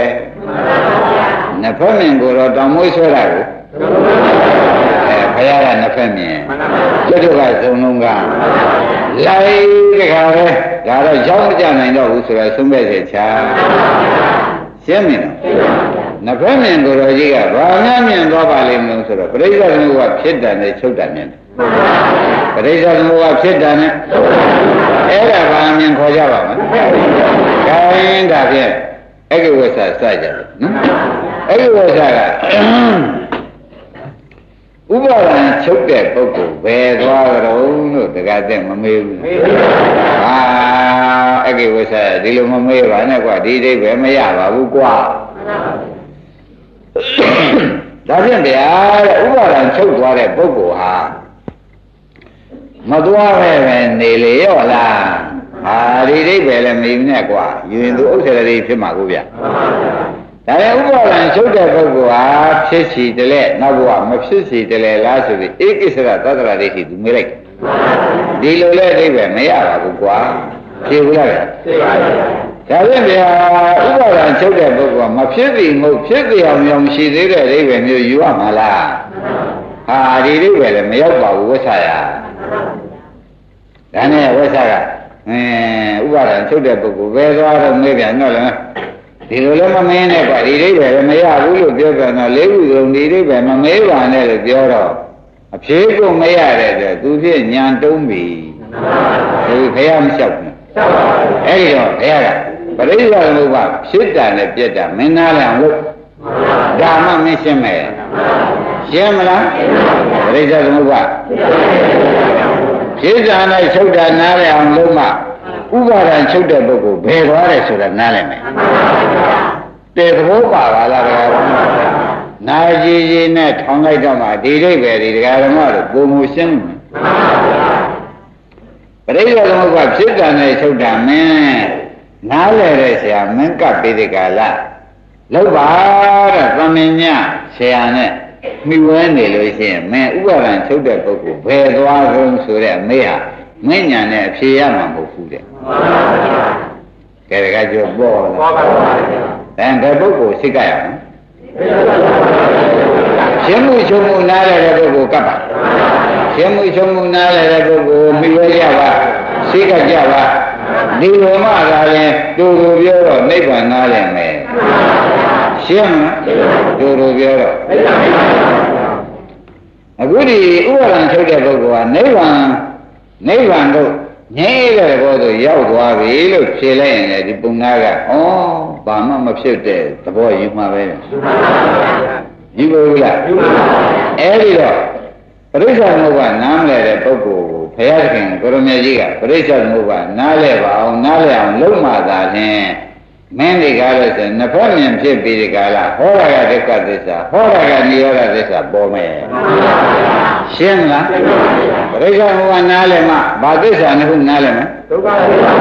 နှစ်ဖက်မြင်ကိုတော့တောင်မွေးဆွဲတာကိုဘုရားကနှစ်ဖက်မြင်ကျွတ်ကဇုံလုံးကားလိုက်တခါပဲဒါတော့ရောက်မကြနိုင်တော့ဘူးဆိုတော့ဆုံးမဲ့ချက်ချာရှင်းမင်းနှစ်ဖက်မြင်ကိုတော့ကြီးကဘာမှမြင်သွားပါလိမ့်မလို့ဆိုတော့ပရိစ္ဆေသမုပ္ပါဖြစ်တာနဲ့ချုပ်တာမြင်တယ်ပရိစ္ဆေသမုပ္ပါဖြစ်တာနဲ့အဲ့ဒါဘာမြင်ခေါ်ကြပါမလဲ။ခိုင်းဒါဖြင့်အကိဝဆစကြတယ်နော်။အကိဝဆကဥပါဒံချုပ်တဲ့ပုဂ္ဂိုလ်ဘယ်သွားကြတော့လို့တကားတဲ့မမေးဘူး။ဟာအကိဝဆဒီလိုမမေးပါနဲ့ကွာဒီအိဗယ်မရပါဘူးကွာ။ဒါဖြင့်ဗျာတဲ့ဥပါဒံချုပ်သွားတဲ့ပုဂ္ဂိုလ်ဟာမသွားပဲနေလေရောလားဟာဒီအိဗယ်လည်းမင်းနဲ့ကွာယူရင်သူဥစ္စာတွေဖြစ်မှာကိုဗျဒါလည်းဥပါဒံချုပ်တဲ့ပုဂ္ဂိုလ်ဟာဖြစ်စီတလဲနောက်ဘဝမဖြစ်စီတလဲလားဆိုပြီးဧကိစ္စရသတ္တရာဒိဋ္ဌိသူမေးလိုက်ဒီလိုလဲအိဗယ်မရပါဘူးကွာဖြေဘူးလားဖြေပါဘူးဒါဖြင့်ဗျာဥပါဒံချုပ်တဲ့ပုဂ္ဂိုလ်ကမဖြစ်ပြီးမဟုတ်ဖြစ်ပြီးအောင်ရောမရှိသေးတဲ့အိဗယ်မျိုးယူရမှာလားဟာဒီအိဗယ်လည်းမရောက်ပါဘူးဝိသရာဒါနဲ့ဝိသကဥပါဒံချုပ်တဲ့ပုဂ္ဂိုလ်ဘယ်သွားတော့မေးပြန်တော့လည်းဒီလိုလည်းမမင်းနဲ့ကွာဒီအိဗယ်လည်းမရဘူးလို့ပြောပြန်တော့လေးခုလုံးဒီအိဗယ်မမေးပါနဲ့လို့ပြောတော့အဖြေကိုမရတဲ့အတွက်သူဖြစ်ညံတုံးပြီဒီခရမလျှောက်ဘူးအဲ့ဒီတော့ဘုရားကပရိစ္ဆေသမုပ္ပါဖြစ်တာနဲ့ပြက်တာမင်းနားလည်လို့ဒါမှမင်းရှင်းမယ်ရှင်းမလားပရိစ္ဆေသမုပ္ပါဖြစ်တာနဲ့ချုပ်တာနားလည်အောင်လုံးမှဥပါဒံချုပ်တဲ့ပုဂ္ဂိုလ်ဘယ်သွားတယ်ဆိုတာနားလည်မယ်တေသဘောပါပါလားဗျာနာကြီးကြီးနဲ့ထောင်းလိုက်တော့မှဒီအိဗယ်ဒီဒကာဓမ္မတို့ပုံမူရှင်းမယ်ပရိစ္ဆေသမုပ္ပါဖြစ်တာနဲ့ချုပ်တာမင်းနားလည်တဲ့ဆရာမင်းကပ်ပြီးဒီကလာလောက်ပါတဲ့သမင်ညဆရာနဲ့မိဝဲနေလို့ရှိရင်မင်းဥပါဒံချုပ်တဲ့ပုဂ္ဂိုလ်ဘယ်သွားဆုံးဆိုတဲ့မေးဟာမင်းညာနဲ့အဖြေရမှာမဟုတ်ဘူးတဲ့ကကဲတကယ်ကြောပေါ်လားပေါ်ပါပါဘယ်ပုဂ္ဂိုလ်စိတ်ကရအောင်ရှင်းမှုချုပ်မှုနားလည်တဲ့ပုဂ္ဂိုလ်ကပ်ပါရှင်းမှုချုပ်မှုနားလည်တဲ့ပုဂ္ဂိုလ်မိဝဲကြပါစိတ်ကကြပါဒီလိုမှသာရင်တူတူပြောတော့နိဗ္ဗာန်နားလည်မယ်ရှင်းမလားတူတူပြောတော့အခုဒီဥပါဒံထုတ်တဲ့ပုဂ္ဂိုလ်ကနိဗ္ဗာန်တို့ငြိမ်းတဲ့ဘောသို့ရောက်သွားပြီလို့ဖြေလိုက်ရင်လည်းဒီပုံနာကဘာမှမဖြစ်တဲ့သဘောယူမှာပဲယူလို့လားအဲ့ဒီတော့ပရိစ္ဆေသမုပ္ပါနားမလဲတဲ့ပုဂ္ဂိုလ်ကိုဘုရားခင်ကိုရမေကြီးကပရိစ္ဆေသမုပ္ပါနားလဲပါအောင်နားလဲအောင်လုံးမှသာဖြင့်မင်းဒီကားလို့ဆိုနှစ်ဖက်မြင်ဖြစ်ပြီးဒီကာလဟောရကဒုက္ခသစ္စာဟောရကနိရောဓသစ္စာပေါ်မယ်ရှင်းလားပရိစ္ဆေသမုပ္ပါနားလဲမှဘာသစ္စာနှစ်ခုနားလဲမလဲဒုက္ခသစ္စာ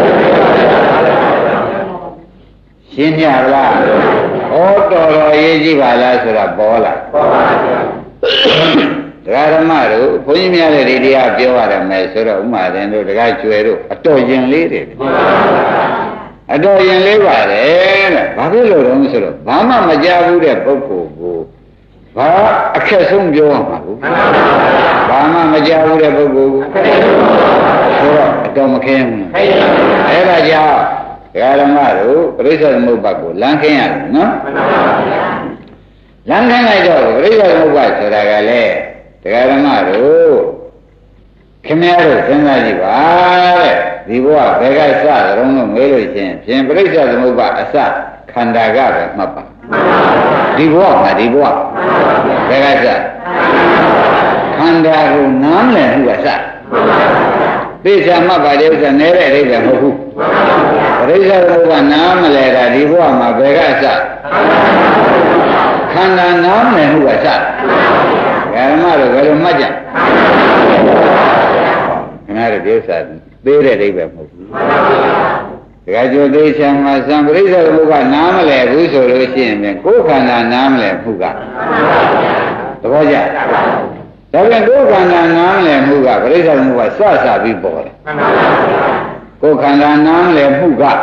ရှင်းကြလားဟောတော်တော်ရေးကြည့်ပါလားဆိုတာပေါ်လာပေါ်ပါဗျာဒကာဓမ္မတို့ဘုန်းကြီးများတဲ့ဒီတရားပြောရတယ်မယ်ဆိုတော့ဥမာတင်တို့ဒကာကျွယ်တို့အတော်ရင်လေးတွေအတော်ရင်လေးပါတယ်တဲ့ဘာဖြစ်လို့လဲဆိုတော့ဘာမှမကြားဘူးတဲ့ပုဂ္ဂိုလ်ကိုဘာအခက်ဆုံးပြောရမှာဘူးဘာမှမကြားဘူးတဲ့ပုဂ္ဂိုလ်ကိုဆိုတော့အတော်မခင်းဘူးအဲ့ဒါကြောင့်ဒကာဓမ္မတို့ပရိစ္ဆေသမုပ္ပါကိုလမ်းခင်းရတယ်နော်လမ်းခင်းလိုက်တော့ပရိစ္ဆေသမုပ္ပါဆိုတာကလည်းဒကာဓမ္မတို့ခင်ဗျားတို့စဉ်းစားကြည့်ပါတဲ့ဒီဘဝဘယ်ကစကြုံလို့မေးလို့ချင်းဖြင့်ပရိစ္ဆေသမုပ္ပါအစခန္ဓာကပဲမှတ်ပါဒီဘဝမှာဒီဘဝဘယ်ကစခန္ဓာကိုနားမလည်ဘူးကစသိချာမှတ်ပါတဲ့ဥစ္စာနဲတဲ့အိဗယ်မဟုတ်ဘူးပရိစ္ဆေသမုပ္ပါနားမလည်တာဒီဘဝမှာဘယ်ကစခန္ဓာနားမလည်ဘူးကစဓမ္မတို့ဘယ်လိုမှတ်ကြခင်ဗျားတို့ဒီဥစ္စာသေးတဲ့အိဗယ်မဟုတ်ဘူးဒကာကျော်သေးချာမှာသံပရိစ္ဆေသမုပ္ပါနားမလည်ဘူးဆိုလို့ရှိရင်ကိုယ်ခန္ဓာနားမလည်ဘူးကသဘောကျဒါပြန်ကိုယ်ခန္ဓာနားမလည်မှုကပရိစ္ဆေသမုပ္ပါစပြီးပေါ်တယ်ကိုယ်ခန္ဓာနားမလည်မှုကကဲ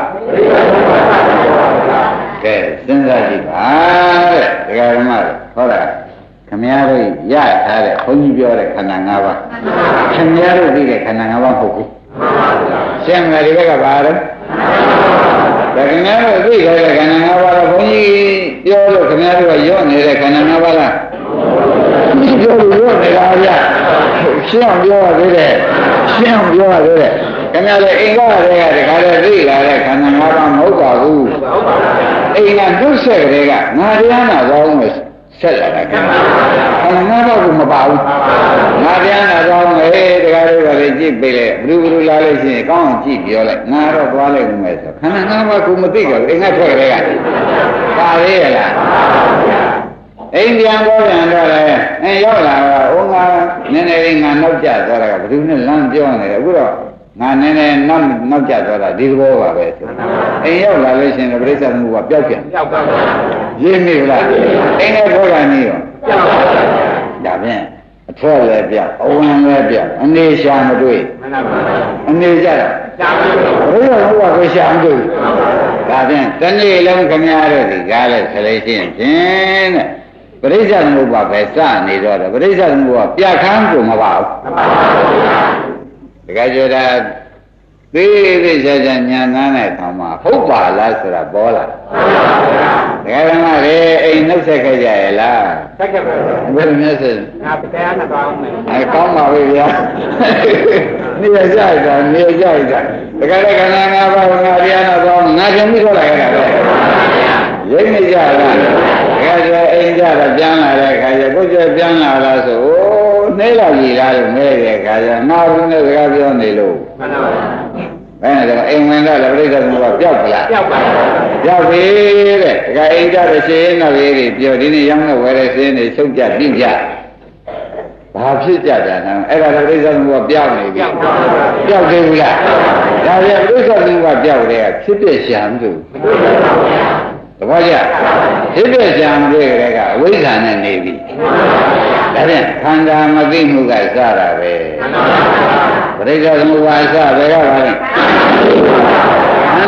စဉ်းစားကြည့်ပါတဲ့ဒကာဓမ္မတို့ဟုတ်လားခမည်းတော်ရထားတဲ့ဘုန်းကြီးပြောတဲ့ခန္ဓာ၅ပါးခမည်းတော်သိတဲ့ခန္ဓာ၅ပါးမဟုတ်ဘူးရှင်းမလားဒီဘက်ကပါတော့ဒါခမည်းတော်သိတဲ့ခန္ဓာ၅ပါးတော့ဘုန်းကြီးပြောလို့ခမည်းတော်ကရော့နေတဲ့ခန္ဓာ၅ပါးလားပြောလို့ရော့နေတာဗျရှင်းအောင်ပြောရသေးတယ်ရှင်းအောင်ပြောရသေးတယ်ခင်ဗျားလည်းအင်္ဂါတွေကတခါတည်းသိလာတဲ့ခန္ဓာ၅ပါးမဟုတ်ပါဘူးအိမ်ကနှုတ်ဆက်ကလေးကငါတရားနာသွားအောင်လို့ဆက်လာတာခင်ဗျာခန္ဓာ၅ပါးကိုမပါဘူးငါတရားနာသွားအောင်လေတခါတည်းကလည်းကြည့်ပေးလိုက်ဘလူလာလို့ရှိရင်ကောင်းအောင်ကြည့်ပြောလိုက်ငါတော့သွားလိုက်ဦးမယ်ဆိုခန္ဓာ၅ပါးကိုမသိကြဘူးအိမ်ကထွက်ကလေးကပါသေးရလားအိမ်ပြန်တော့ပြန်တော့လည်းရောက်လာတော့ငါနည်းနည်းလေးငါနောက်ကျသွားတာကဘယ်သူနဲ့လမ်းပြောနေတယ်အခုတော့ငါနည်းနည်းနောက်ကျသွားတာဒီဘောပါပဲဆိုအိမ်ရောက်လာလို့ရှိရင်ပရိစ္ဆေသမုပ္ပါပျောက်ပြန်ပျောက်ပါဘူးရင်းမိလားအိမ်နဲ့ဘောကနေရောပျောက်ပါဘူးဒါဖြင့်အထွက်လည်းပျောက်အဝင်လည်းပျောက်အနေရှာမတွေ့မှန်ပါပါအနေကြတော့ရှာမတွေ့ဘုရားဘုရားကိုရှာမတွေ့ဒါဖြင့်တနေ့လုံးခမည်းတော်ဒီကားလဲဆလေးရှင်းဖြင့်တဲ့ပရိစ္ဆေသမုပ္ပါပဲစနေတော့ပရိစ္ဆေသမုပ္ပါပြခန်းကိုမပါဘူးမှန်ပါပါတကယ်ကြတာသေးသေးချာချာညာနာတဲ့အခါမှာဟုတ်ပါလားဆိုတာပေါ်လာတကယ်မှလည်းအိမ်နှုတ်ဆက်ခဲ့ကြရဲ့လားဆက်ခဲ့ပါဘူးဘယ်လိုမျိုးဆက်ငါတရားနဲ့ကောင်းမယ်ကောင်းပါပြီဗျာနေရကြတာနေရကြတာတကယ်လည်းခန္ဓာ၅ပါးငါတရားနဲ့ကောင်းငါသင်ပြီးတော့လာခဲ့တာပဲရိပ်နေကြလားတကယ်ဆိုအိမ်ကြတော့ပြန်လာတဲ့အခါကျကိုယ်ကျပြန်လာလားဆိုနှဲလာကြီးလားလို့မဲတဲ့အခါကျငါဘူးနဲ့စကားပြောနေလို့မှန်ပါပါဘယ်နဲ့တော့အိမ်ဝင်တော့လည်းပြိဿသမုပ္ပါပျောက်ပလားပျောက်ပါဘူးပျောက်ပြီတဲ့တခါအိမ်ကြတဲ့ရှင်နောက်ရေးတွေပြောဒီနေ့ရောင်းတဲ့ဝယ်တဲ့ရှင်တွေချုပ်ကြပြင့်ကြဘာဖြစ်ကြတာလဲအဲ့ဒါလည်းပြိဿသမုပ္ပါပျောက်နေပြီပျောက်သေးဘူးလားဒါပြန်ပြိဿသမုပ္ပါပျောက်တဲ့ကဖြစ်ပြရှာမလို့တပည့်ကြဖြစ်ပြရှာမတွေ့ကြတဲ့အဝိဇ္ဇာနဲ့နေပြီဒါဖြင့်ခန္ဓာမသိမှုကစတာပဲပရိစ္ဆေသမုပ္ပါစဘယ်ကပါလဲခန္ဓာမသိ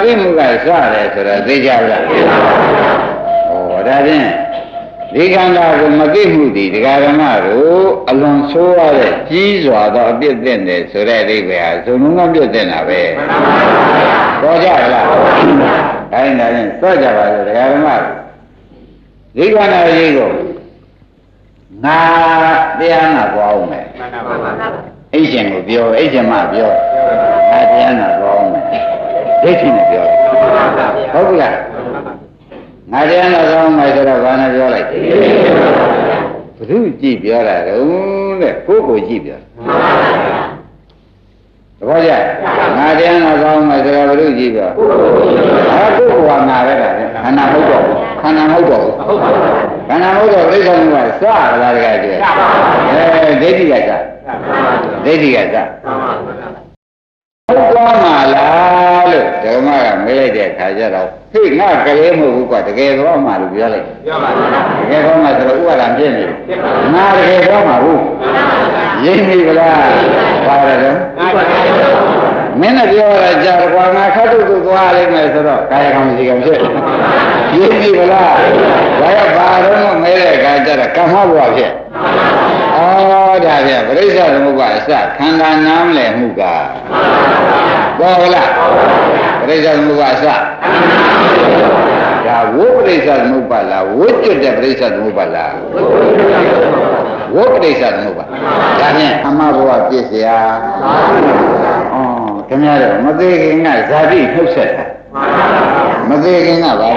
သိမှုကစတယ်ဆိုတာသိကြလားဩဒါဖြင့်ဒီခန္ဓာကိုမသိမှုဒီဒကာဓမ္မတို့အလွန်ဆိုးရတဲ့ကြီးစွာသောအပြစ်တင်တယ်ဆိုတဲ့အိဗေဟာဇုံလုံးကပြစ်တင်တာပဲပေါ်ကြလားဒါနဲ့လည်းစောကြပါလို့ဒကာဓမ္မဒီခန္ဓာကြီးကိုငါတရားနာသွားအောင်မယ်အိရှင်ကိုပြောအိရှင်မပြောငါတရားနာသွားအောင်မယ်ဒိဋ္ဌိနဲ့ပြောဟုတ်ပြီလားငါတရားနာသွားအောင်မယ်ဆိုတော့ဘာနဲ့ပြောလိုက်ဘုသူကြည့်ပြောတာတုံးတဲ့ကိုယ်ကိုကြည့်ပြောသဘောကျငါတရားနာသွားအောင်မယ်ဆိုတော့ဘုသူကြည့်ပြောဟာကိုယ်ကငါပဲတာခန္ဓာမဟုတ်တော့ဘူးခန္ဓာမဟုတ်တော့ဘူးခန္ဓာမဟုတ်တော့ပြိဿမှုကစရလားတကယ်ကျဒိဋ္ဌိကစဒိဋ္ဌိကစဟုတ်သွားမှာလားလို့ဓမ္မကမေးလိုက်တဲ့အခါကျတော့ဟိငါကလေးမဟုတ်ဘူးကွာတကယ်သွားမှာလို့ပြောလိုက်ပြောပါဘူးတကယ်သွားမှာဆိုတော့ဥပါဒံပြည့်နေငါတကယ်သွားမှာဘူးရင်းပြီဗလားဘာလဲတော့မင်းနဲ့ပြောရကြတော့ကွာငါခတ်တုတ်သွားလိမ့်မယ်ဆိုတော့ကာယကံစီကံဖြစ်ရင်းပြီဗလားဒါရဘာတော့မဲတဲ့အခါကျတော့ကမ္မဘဝဖြစ်ဩဒါဖြင့်ပရိစ္ဆေသမုပ္ပါအစခန္ဓာနားမလည်မှုကဘောလားပရိစ္ဆေသမုပ္ပါအစဒါဝိပရိစ္ဆေသမုပ္ပါလားဝိကျွတ်တဲ့ပရိစ္ဆေသမုပ္ပါလားဝိပရိစ္ဆေသမုပ္ပါဒါဖြင့်အမဘဝပြည့်စရာခင်ဗျားတို့မသေးခင်ကဇာတိနှုတ်ဆက်တာမသေးခင်ကပါ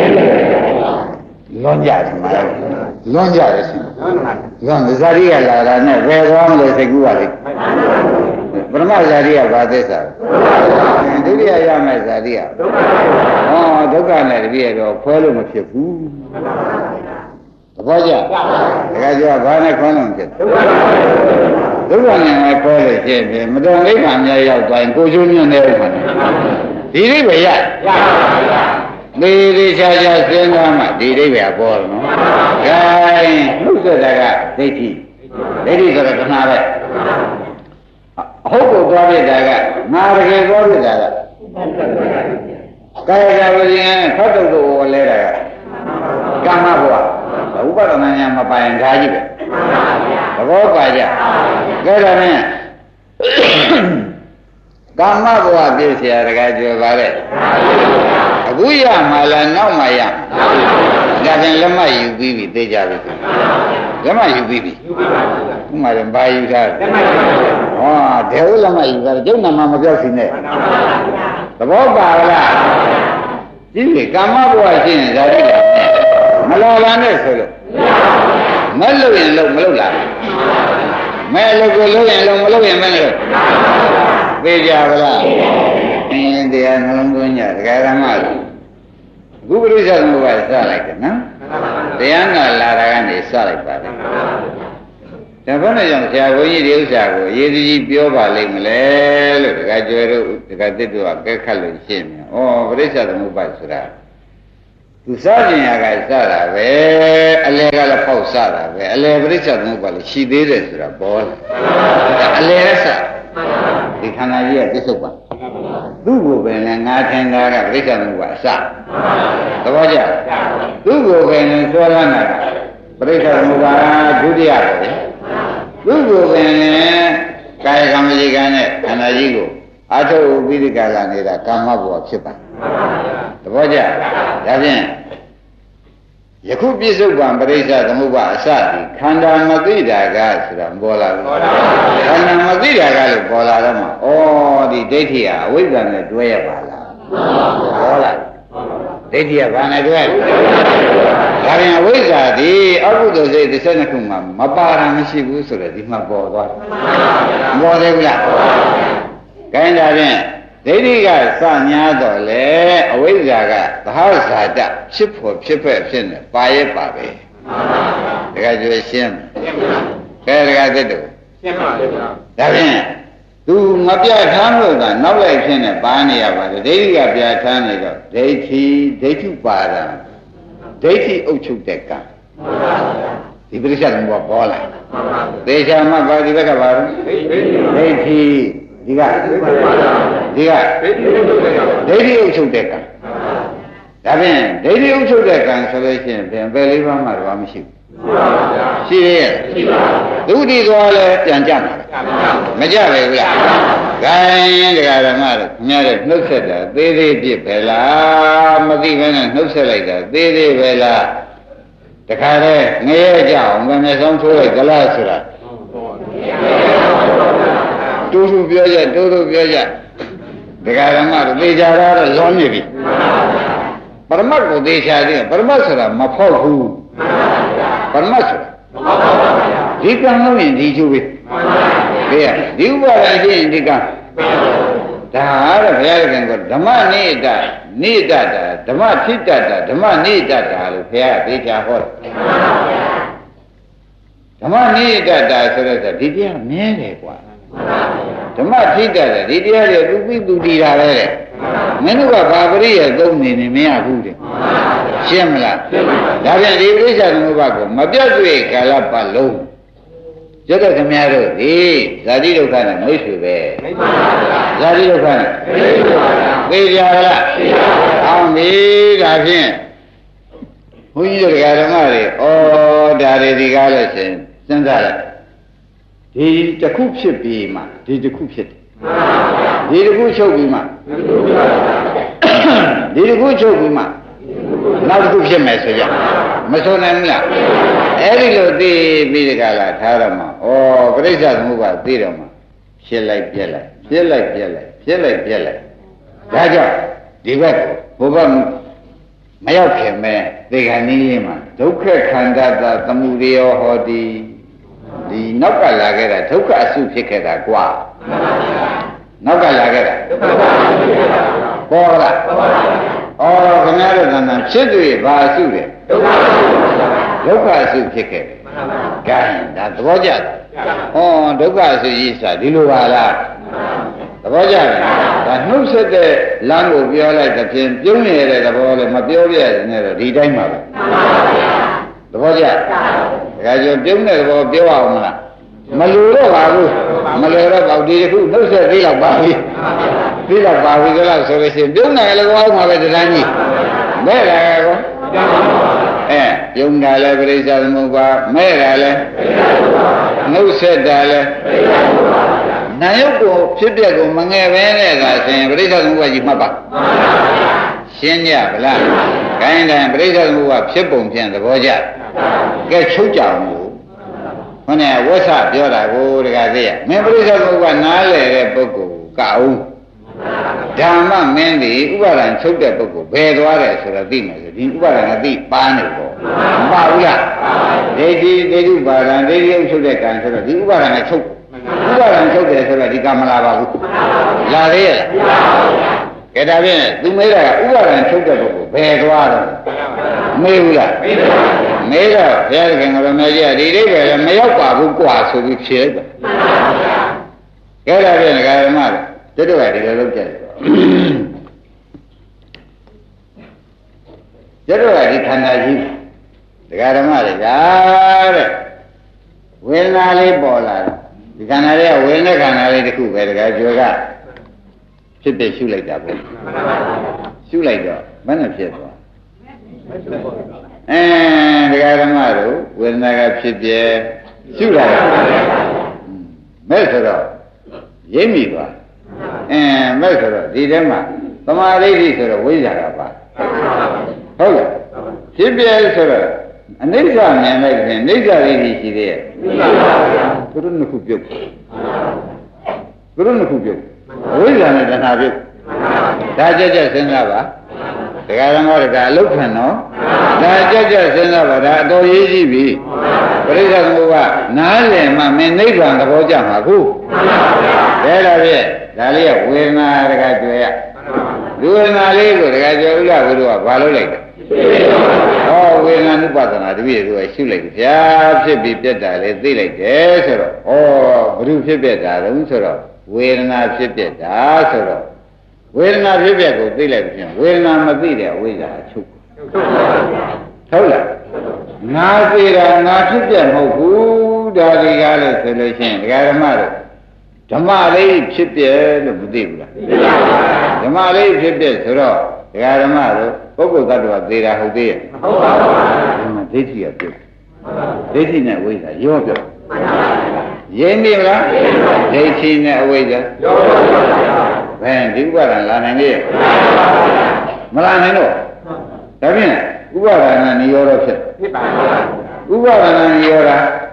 လွန်ကြတယ်မလားလွန်ကြတယ်ရှင်လွန်ဇာတိကလာတာနဲ့ဘယ်သွားမလဲစိတ်ကူးပါလိမ့်ပရမဇာတိကဘာသစ္စာဒုတိယရမယ်ဇာတိကဟောဒုက္ခနဲ့တပြည့်တော့ဖွဲလို့မဖြစ်ဘူးသဘောကျဒါကကြောဘာနဲ့ခွန်းလို့ဖြစ်ဒုက္ခနဲ့ဖွဲလို့ဖြစ်ပြီမတော်လိမ့်မှများရောက်သွားရင်ကိုကျိုးညွန့်နေဥပ္ပါဒ်ဒီလေးပဲရပါဗျာဒီဒီချာချာစဉ်းစားမှဒီအိဗေပေါ်တယ်နော်။ဒါနှုတ်ဆက်တာကဒိဋ္ဌိ။ဒိဋ္ဌိဆိုတော့တဏှာပဲ။အဟုတ်ကိုသွားပြတာကငါတကယ်သွားပြတာကကာယကဝိညာဉ်ဖတ်တုတ်ကိုလဲတာကကာမဘဝ။ဥပါဒနာညာမပိုင်ဒါကြီးပဲ။သဘောပါကြ။ဒါကြောင့်လည်းကာမဘဝပြည့်စရာတကယ်ပြောပါလေ။အခုရမှာလားနောက်မှရဒါပြန်လက်မယူပြီးပြီသိကြပြီလက်မယူပြီးပြီဥမာရင်ဘာယူထားဟောဒေဝလက်မယူထားကျုပ်နာမမပြောက်စီနဲ့သဘောပါလားဒီလေကာမဘဝရှိရင်ဇာတိတယ်မလာလာနဲ့ဆိုလို့မလုပ်ရင်လုပ်မလုပ်လားမဲလုပ်ကိုလုပ်ရင်လုပ်မလုပ်ရင်မလုပ်သိကြပါလားတရားနှလုံးသွင်းကြဒကာရမအခုပရိစ္ဆေသမုပ္ပါစလိုက်တယ်နော်တရားနာလာတာကနေစလိုက်ပါတယ်ဒါဘယ်နဲ့ကြောင့်ဆရာဘုန်းကြီးဒီဥစ္စာကိုအရေးကြီးပြောပါလိမ့်မလဲလို့ဒကာကျွဲတို့ဒကာသစ်တို့ကကဲခတ်လို့ရှင်းတယ်ဩပရိစ္ဆေသမုပ္ပါဆိုတာသူစကျင်ရကစတာပဲအလဲကလည်းပေါက်စတာပဲအလဲပရိစ္ဆေသမုပ္ပါလည်းရှိသေးတယ်ဆိုတာပေါ်တယ်အလဲရစဒီခန္ဓာကြီးကပြစ္ဆုတ်ပါသူ့ကိုယ်ပဲနဲ့ငါထင်တာကပြိဿမှုကအစသဘောကျသူ့ကိုယ်ပဲနဲ့ဆွဲလန်းတာကပြိဿမှုကဒုတိယပဲသူ့ကိုယ်ပဲနဲ့ကာယကံကြီးကံနဲ့ခန္ဓာကြီးကိုအထုပ်ပြီးဒီကလာနေတာကာမဘဝဖြစ်ပါသဘောကျဒါဖြင့်ယခုပြစ္ဆုတ်ပံပရိစ္ဆေသမုပ္ပါအစသည်ခန္ဓာမသိတာကဆိုတာပေါ်လာဘူးခန္ဓာမသိတာကလို့ပေါ်လာတော့မှဩဒီဒိဋ္ဌိဟာအဝိဇ္ဇာနဲ့တွဲရပါလားဟောလားဒိဋ္ဌိကဘာနဲ့တွဲဒါပြန်အဝိဇ္ဇာဒီအကုသိုလ်စိတ်12ခုမှမပါတာမရှိဘူးဆိုတော့ဒီမှာပေါ်သွားပေါ်သေးဘူးလားခိုင်းတာဖြင့်ဒိဋ္ဌိကစညာတော့လေအဝိဇ္ဇာကသဟဇာတဖြစ်ဖို့ဖြစ်ဖက်ဖြစ်နေပါရဲ့ပါပဲတခါကျွေးရှင်းကဲတခါသစ်တို့ရှင်းပါလေဗျာဒါဖြင့်သူမပြတ်ထမ်းလို့ကနောက်လိုက်ဖြစ်နေပါနေရပါတယ်ဒိဋ္ဌိကပြတ်ထမ်းနေတော့ဒိဋ္ဌိဒိဋ္ဌုပါဒံဒိဋ္ဌိအုပ်ချုပ်တဲ့ကံဒီပရိစ္ဆေသမုပ္ပါပေါ်လာသေချာမှပါဒီဘက်ကပါတော့ဒိဋ္ဌိဒီကဒီကဒိဋ္ဌိဥချုပ်တဲ့ကံဒါဖြင့်ဒိဋ္ဌိဥချုပ်တဲ့ကံဆိုလို့ရှိရင်ပြန်ပဲလေးပါးမှတော့မရှိဘူးရှိရဲ့ဒုတိသွားလဲပြန်ကြမှာမကြပဲဘူးလားဂိုင်းတရားဓမ္မတို့ခင်ဗျားတို့နှုတ်ဆက်တာသေးသေးပြစ်ပဲလားမသိဘဲနဲ့နှုတ်ဆက်လိုက်တာသေးသေးပဲလားတခါတည်းငရဲကြအောင်မမျက်စောင်းထိုးလိုက်ကြလားဆိုတာတူတူပြောကြတူတူပြောကြတရားဓမ္မတို့သိကြတာတော့လွန်နေပြီပရမတ်ကိုသိချာသေးပရမတ်ဆိုတာမဖောက်ဘူးပရမတ်ဆိုတာဒီကံလို့ရင်ဒီကျိုးပဲဒီဥပါဒ်ရှိရင်ဒီကံဒါကတော့ဘုရားကံကဓမ္မနိတ္တနိတ္တတာဓမ္မထိတ္တတာဓမ္မနိတ္တတာလို့ဘုရားသိချာဟောတယ်ဓမ္မနိတ္တတာဆိုတော့ဒီတရားမြဲတယ်ကွာဓမ္မထိတ္တတာဒီတရားတွေသူပြီးသူတည်တာပဲတဲ့မင်းတို့ကဘာပရိယေသုံးနေမရဘူးတဲ့ရှင်းမလားဒါပြန်ဒီပရိစ္ဆာသမုပ္ပါကိုမပြတ်တွေ့ကာလပတ်လုံးရတဲ့ခမရတို့ဒီဇာတိဒုက္ခနဲ့မိတ်ဆွေပဲဇာတိဒုက္ခနဲ့သိကြလားအောင်ပြီဒါဖြင့်ဘုန်းကြီးတို့ဓမ္မတွေဩဒါတွေဒီကားလို့ရှင်စဉ်းစားလိုက်ဒီတစ်ခုဖြစ်ပြီးမှဒီတစ်ခုဖြစ်တယ်ဒီတစ်ခုချုပ်ပြီးမှဒီတစ်ခုချုပ်ပြီးမှနောက်တစ်ခုဖြစ်မယ်ဆိုကြမဆိုနိုင်ဘူးလားအဲ့ဒီလိုသိပြီးတကလားထားရမှာဩပြိဿသမုပ္ပါသိတော့မှာဖြစ်လိုက်ပြက်လိုက်ဖြစ်လိုက်ပြက်လိုက်ဖြစ်လိုက်ပြက်လိုက်ဒါကြောင့်ဒီဘက်ဘုဘမရောက်ခင်မဲ့သေခဏီးလေးမှာဒုက္ခခန္ဓာသာသမှုရိယောဟောတိဒီနောက်ကလာခဲ့တာဒုက္ခအစုဖြစ်ခဲ့တာကွာနောက်ကလာခဲ့တာပေါ်လားဩခင်ဗျားတို့ကံဖြစ်သူရဲ့ဘာအစုလဲဒုက္ခအစုဖြစ်ခဲ့တယ်ကဲဒါသဘောကျတယ်ဒုက္ခအစုကြီးဆိုတာဒီလိုပါလားသဘောကျတယ်ဒါနှုတ်ဆက်တဲ့လမ်းကိုပြောလိုက်တဲ့ဖြင့်ပြုံးနေတဲ့သဘောလည်းမပြောပြရနဲ့တော့ဒီတိုင်းပါပဲသဘောကျဒါကြောင့်ပြုံးတဲ့သဘောပြောအောင်မလားမလိုတော့ပါဘူးမလိုတော့ပေါ့ဒီတစ်ခုနှုတ်ဆက်သေးတော့ပါပြီသေးတော့ပါပြီလို့ဆိုလို့ရှိရင်ပြုံးတယ်လည်းကောင်းမှာပဲတရားကြီးမဲ့တယ်ကောပြုံးတာလည်းပြိဿသမုပ္ပါမဲ့တာလည်းနှုတ်ဆက်တာလည်းနာယုတ်ကိုဖြစ်ပြကိုမငယ်ပဲနဲ့သာဆိုရင်ပြိဿသမုပ္ပါကြီးမှတ်ပါရှင်းကြဗလားခိုင်းတယ်ပြိဿသမုပ္ပါဖြစ်ပုံဖြင့်သဘောကျကဲချုပ်ကြအောင်လို့ခေါင်းဝဆပြောတာကိုတခါသိရမင်းပြိဿသမုပ္ပါနားလေတဲ့ပုဂ္ဂိုလ်ကအောင်ဓမ္မမင်းဒီဥပါဒံချုပ်တဲ့ပုဂ္ဂိုလ်ဘယ်သွားတယ်ဆိုတော့သိမယ်ဆိုဒီဥပါဒံကသိပါနေပေါ့မပါဘူးလားဒိဋ္ဌိဥပါဒံဒိဋ္ဌိဥချုပ်တဲ့ကံဆိုတော့ဒီဥပါဒံနဲ့ချုပ်ဥပါဒံချုပ်တယ်ဆိုတော့ဒီကံမလာပါဘူးလာသေးရဲ့ကဲဒါဖြင့်သူမေးတာကဥပါဒံချုပ်တဲ့ပုဂ္ဂိုလ်ဘယ်သွားတော့မေးဘူးလားမေးတော့ဘုရားခင်ကလည်းမကြီးကဒီအိဗယ်လည်းမရောက်ပါဘူးกว่าဆိုပြီးဖြေလိုက်တယ်ကဲဒါဖြင့်ဓမ္မတွေတို့ကဒီလိုလုပ်ကြတယ်ကျတော့ဒီခန္ဓာကြီးဒကာဓမ္မတွေကတဲ့ဝေဒနာလေးပေါ်လာတယ်ဒီခန္ဓာလေးကဝေဒနာခန္ဓာလေးတစ်ခုပဲဒကာကျော်ကဖြစ်ဖြစ်ရှုလိုက်တာပေါ့ရှုလိုက်တော့ဘယ်နဲ့ဖြစ်သွားဒကာဓမ္မတို့ဝေဒနာကဖြစ်ပြရှုလာတယ်မဲ့ဆိုတော့ရိပ်မိသွားမဲ့ဆိုတော့ဒီထဲမှာသမာဓိဆိုတော့ဝိဇ္ဇာကပါဟုတ်လားဖြစ်ပြဆိုတော့အနိစ္စမြင်လိုက်ရင်နိစ္စလေးရှိသေးရဲ့သူတို့နှစ်ခုပြုတ်သူတို့နှစ်ခုပြုတ်ဝိဇ္ဇာနဲ့တဏှာပြုတ်ဒါကြက်စဉ်းစားပါတရားဓမ္မတွေကအလုတ်ခံတော့ဒါကြက်စဉ်းစားပါဒါအတော်ရေးကြည့်ပြီပရိစ္ဆေသမုပ္ပါနားလည်မှမင်းနိဗ္ဗာန်သဘောကျမှာခုဒါလည်းပြဒါလေးကဝေဒနာတကကြွယ်ရဒီဝေဒနာလေးကိုတကကြွယ်ဥလားဘုရားဘာလို့လိုက်လဲဟောဝေဒနာနုပါဒနာတပည့်တို့ကရှုလိုက်ဗျာဖြစ်ပြီးပြတ်တာလေသိလိုက်တယ်ဆိုတော့ဩဘုရုဖြစ်ပြတာတုံးဆိုတော့ဝေဒနာဖြစ်ပြတာဆိုတော့ဝေဒနာဖြစ်ပြကိုသိလိုက်ပြန်ဝေဒနာမသိတဲ့အဝိဇ္ဇာအချုပ်ဟုတ်လားငါသိတာငါဖြစ်ပြမဟုတ်ဘူးဒါဒီကားလို့ဆိုလို့ရှိရင်ဒကာဓမ္မတို့ဓမ္မလေးဖြစ်ပြလို့မသိဘူးလားဓမ္မလေးဖြစ်ပြဆိုတော့ဒကာဓမ္မတို့ပုဂ္ဂိုလ်သတ္တဝါသေးတာဟုတ်သေးရဲ့မဟုတ်ပါဘူးဒိဋ္ဌိကပြုတ်ဒိဋ္ဌိနဲ့ဝိဇ္ဇာရောပြုတ်ရင်းပြီလားဒိဋ္ဌိနဲ့အဝိဇ္ဇာရောဘယ်ဒီဥပါဒံလာနိုင်ရဲ့မလာနိုင်တော့ဒါဖြင့်ဥပါဒနာနိရောဓဖြစ်ဥပါဒနာနိရောဓ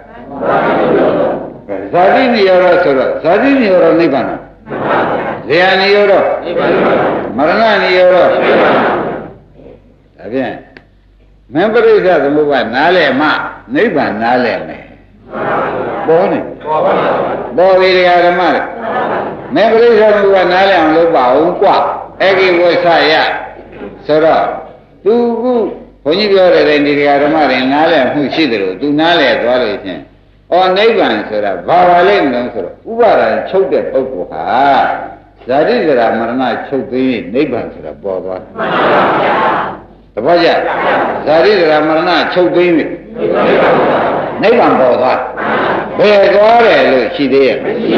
ဇာတိနိရောဓဆိုတော့ဇာတိနိရောဓနိဗ္ဗာန်ဇေယနိရောဓမရဏနိရောဓဒါဖြင့်မင်းပရိစ္ဆေသမုပ္ပါနားလဲမှနိဗ္ဗာန်နားလဲမယ်ပေါ်နေပေါ်ပြီတရားဓမ္မတွေမင်းပရိစ္ဆေသမုပ္ပါနားလဲအောင်လုပ်ပါဦးกว่าအဂိဝိသယဆိုတော့သူခုဘုန်းကြီးပြောတဲ့ဒီတရားဓမ္မတွေနားလဲမှုရှိတယ်လို့သူနားလဲသွားလို့ချင်းဩနိဗ္ဗာန်ဆိုတာဘာပါလိမ့်မလို့ဆိုတော့ဥပါဒံချုပ်တဲ့ပုဂ္ဂိုလ်ဟာဇာတိဇရာမရဏချုပ်သိနိဗ္ဗာန်ဆိုတာပေါ်သွားတယ်တပည့်ကြဇာတိဇရာမရဏချုပ်သိနိဗ္ဗာန်ပေါ်သွားဘယ်သွားတယ်လို့ရှိသေးရဲ့မရှိ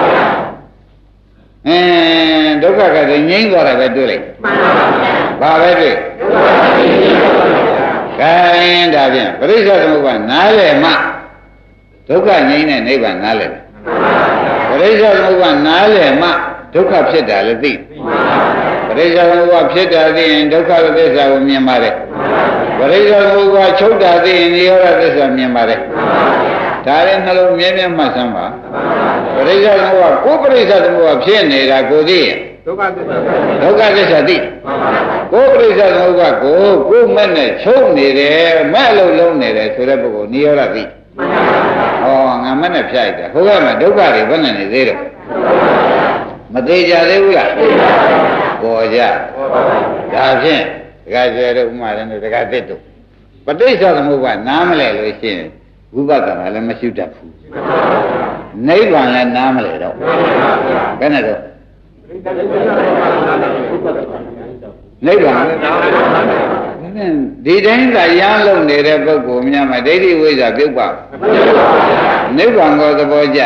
ပါဘူးဒုက္ခကတည်းငြိမ်းသွားတယ်ပဲတွေ့လိုက်ဘာပဲတွေ့ခိုင်းဒါဖြင့်ပရိစ္ဆေသမုပ္ပါနားလဲမှဒုက္ခငြိမ်းတဲ့နိဗ္ဗာန်နားလဲပရိစ္ဆေသမုပ္ပါနားလဲမှဒုက္ခဖြစ်တာလည်းသိပရိစ္ဆေသမုပ္ပါဖြစ်တာသိရင်ဒုက္ခသစ္စာကိုမြင်ပါတယ်ပရိစ္ဆေသမုပ္ပါချုပ်တာသိရင်နိရောဓသစ္စာမြင်ပါတယ်ဒါလည်းနှလုံးမြဲမြဲမှတ်စမ်းပါပရိစ္ဆေသမုပ္ပါကိုပရိစ္ဆေသမုပ္ပါဖြစ်နေတာကိုသိရင်ဒုက္ခသစ္စာသိကိုပရိစ္ဆေသမုပ္ပါကိုမဲ့နဲ့ချုပ်နေတယ်မဲ့လို့လုံးနေတယ်ဆိုတဲ့ပုဂ္ဂိုလ်နိရောဓသိဩငါမနဲ့ဖြတ်လိုက်တာဟိုကမှဒုက္ခတွေဘယ်နဲ့နေသေးတော့မသေးကြသေးဘူးလားပေါ်ကြဒါဖြင့်ဒကာကျေတို့ဥမာလည်းဒကာသစ်တို့ပဋိစ္စသမုပ္ပါနားမလဲလို့ရှိရင်ဝိပဿနာလည်းမရှိတတ်ဘူးနိဗ္ဗာန်လည်းနားမလဲတော့ဘယ်နဲ့တော့နိဗ္ဗာန်ဒီတိုင်းသာရမ်းလုံးနေတဲ့ပုဂ္ဂိုလ်များမှာဒိဋ္ဌိဝိဇ္ဇာပြုတ်ပါနိဗ္ဗာန်ကိုသဘောကျ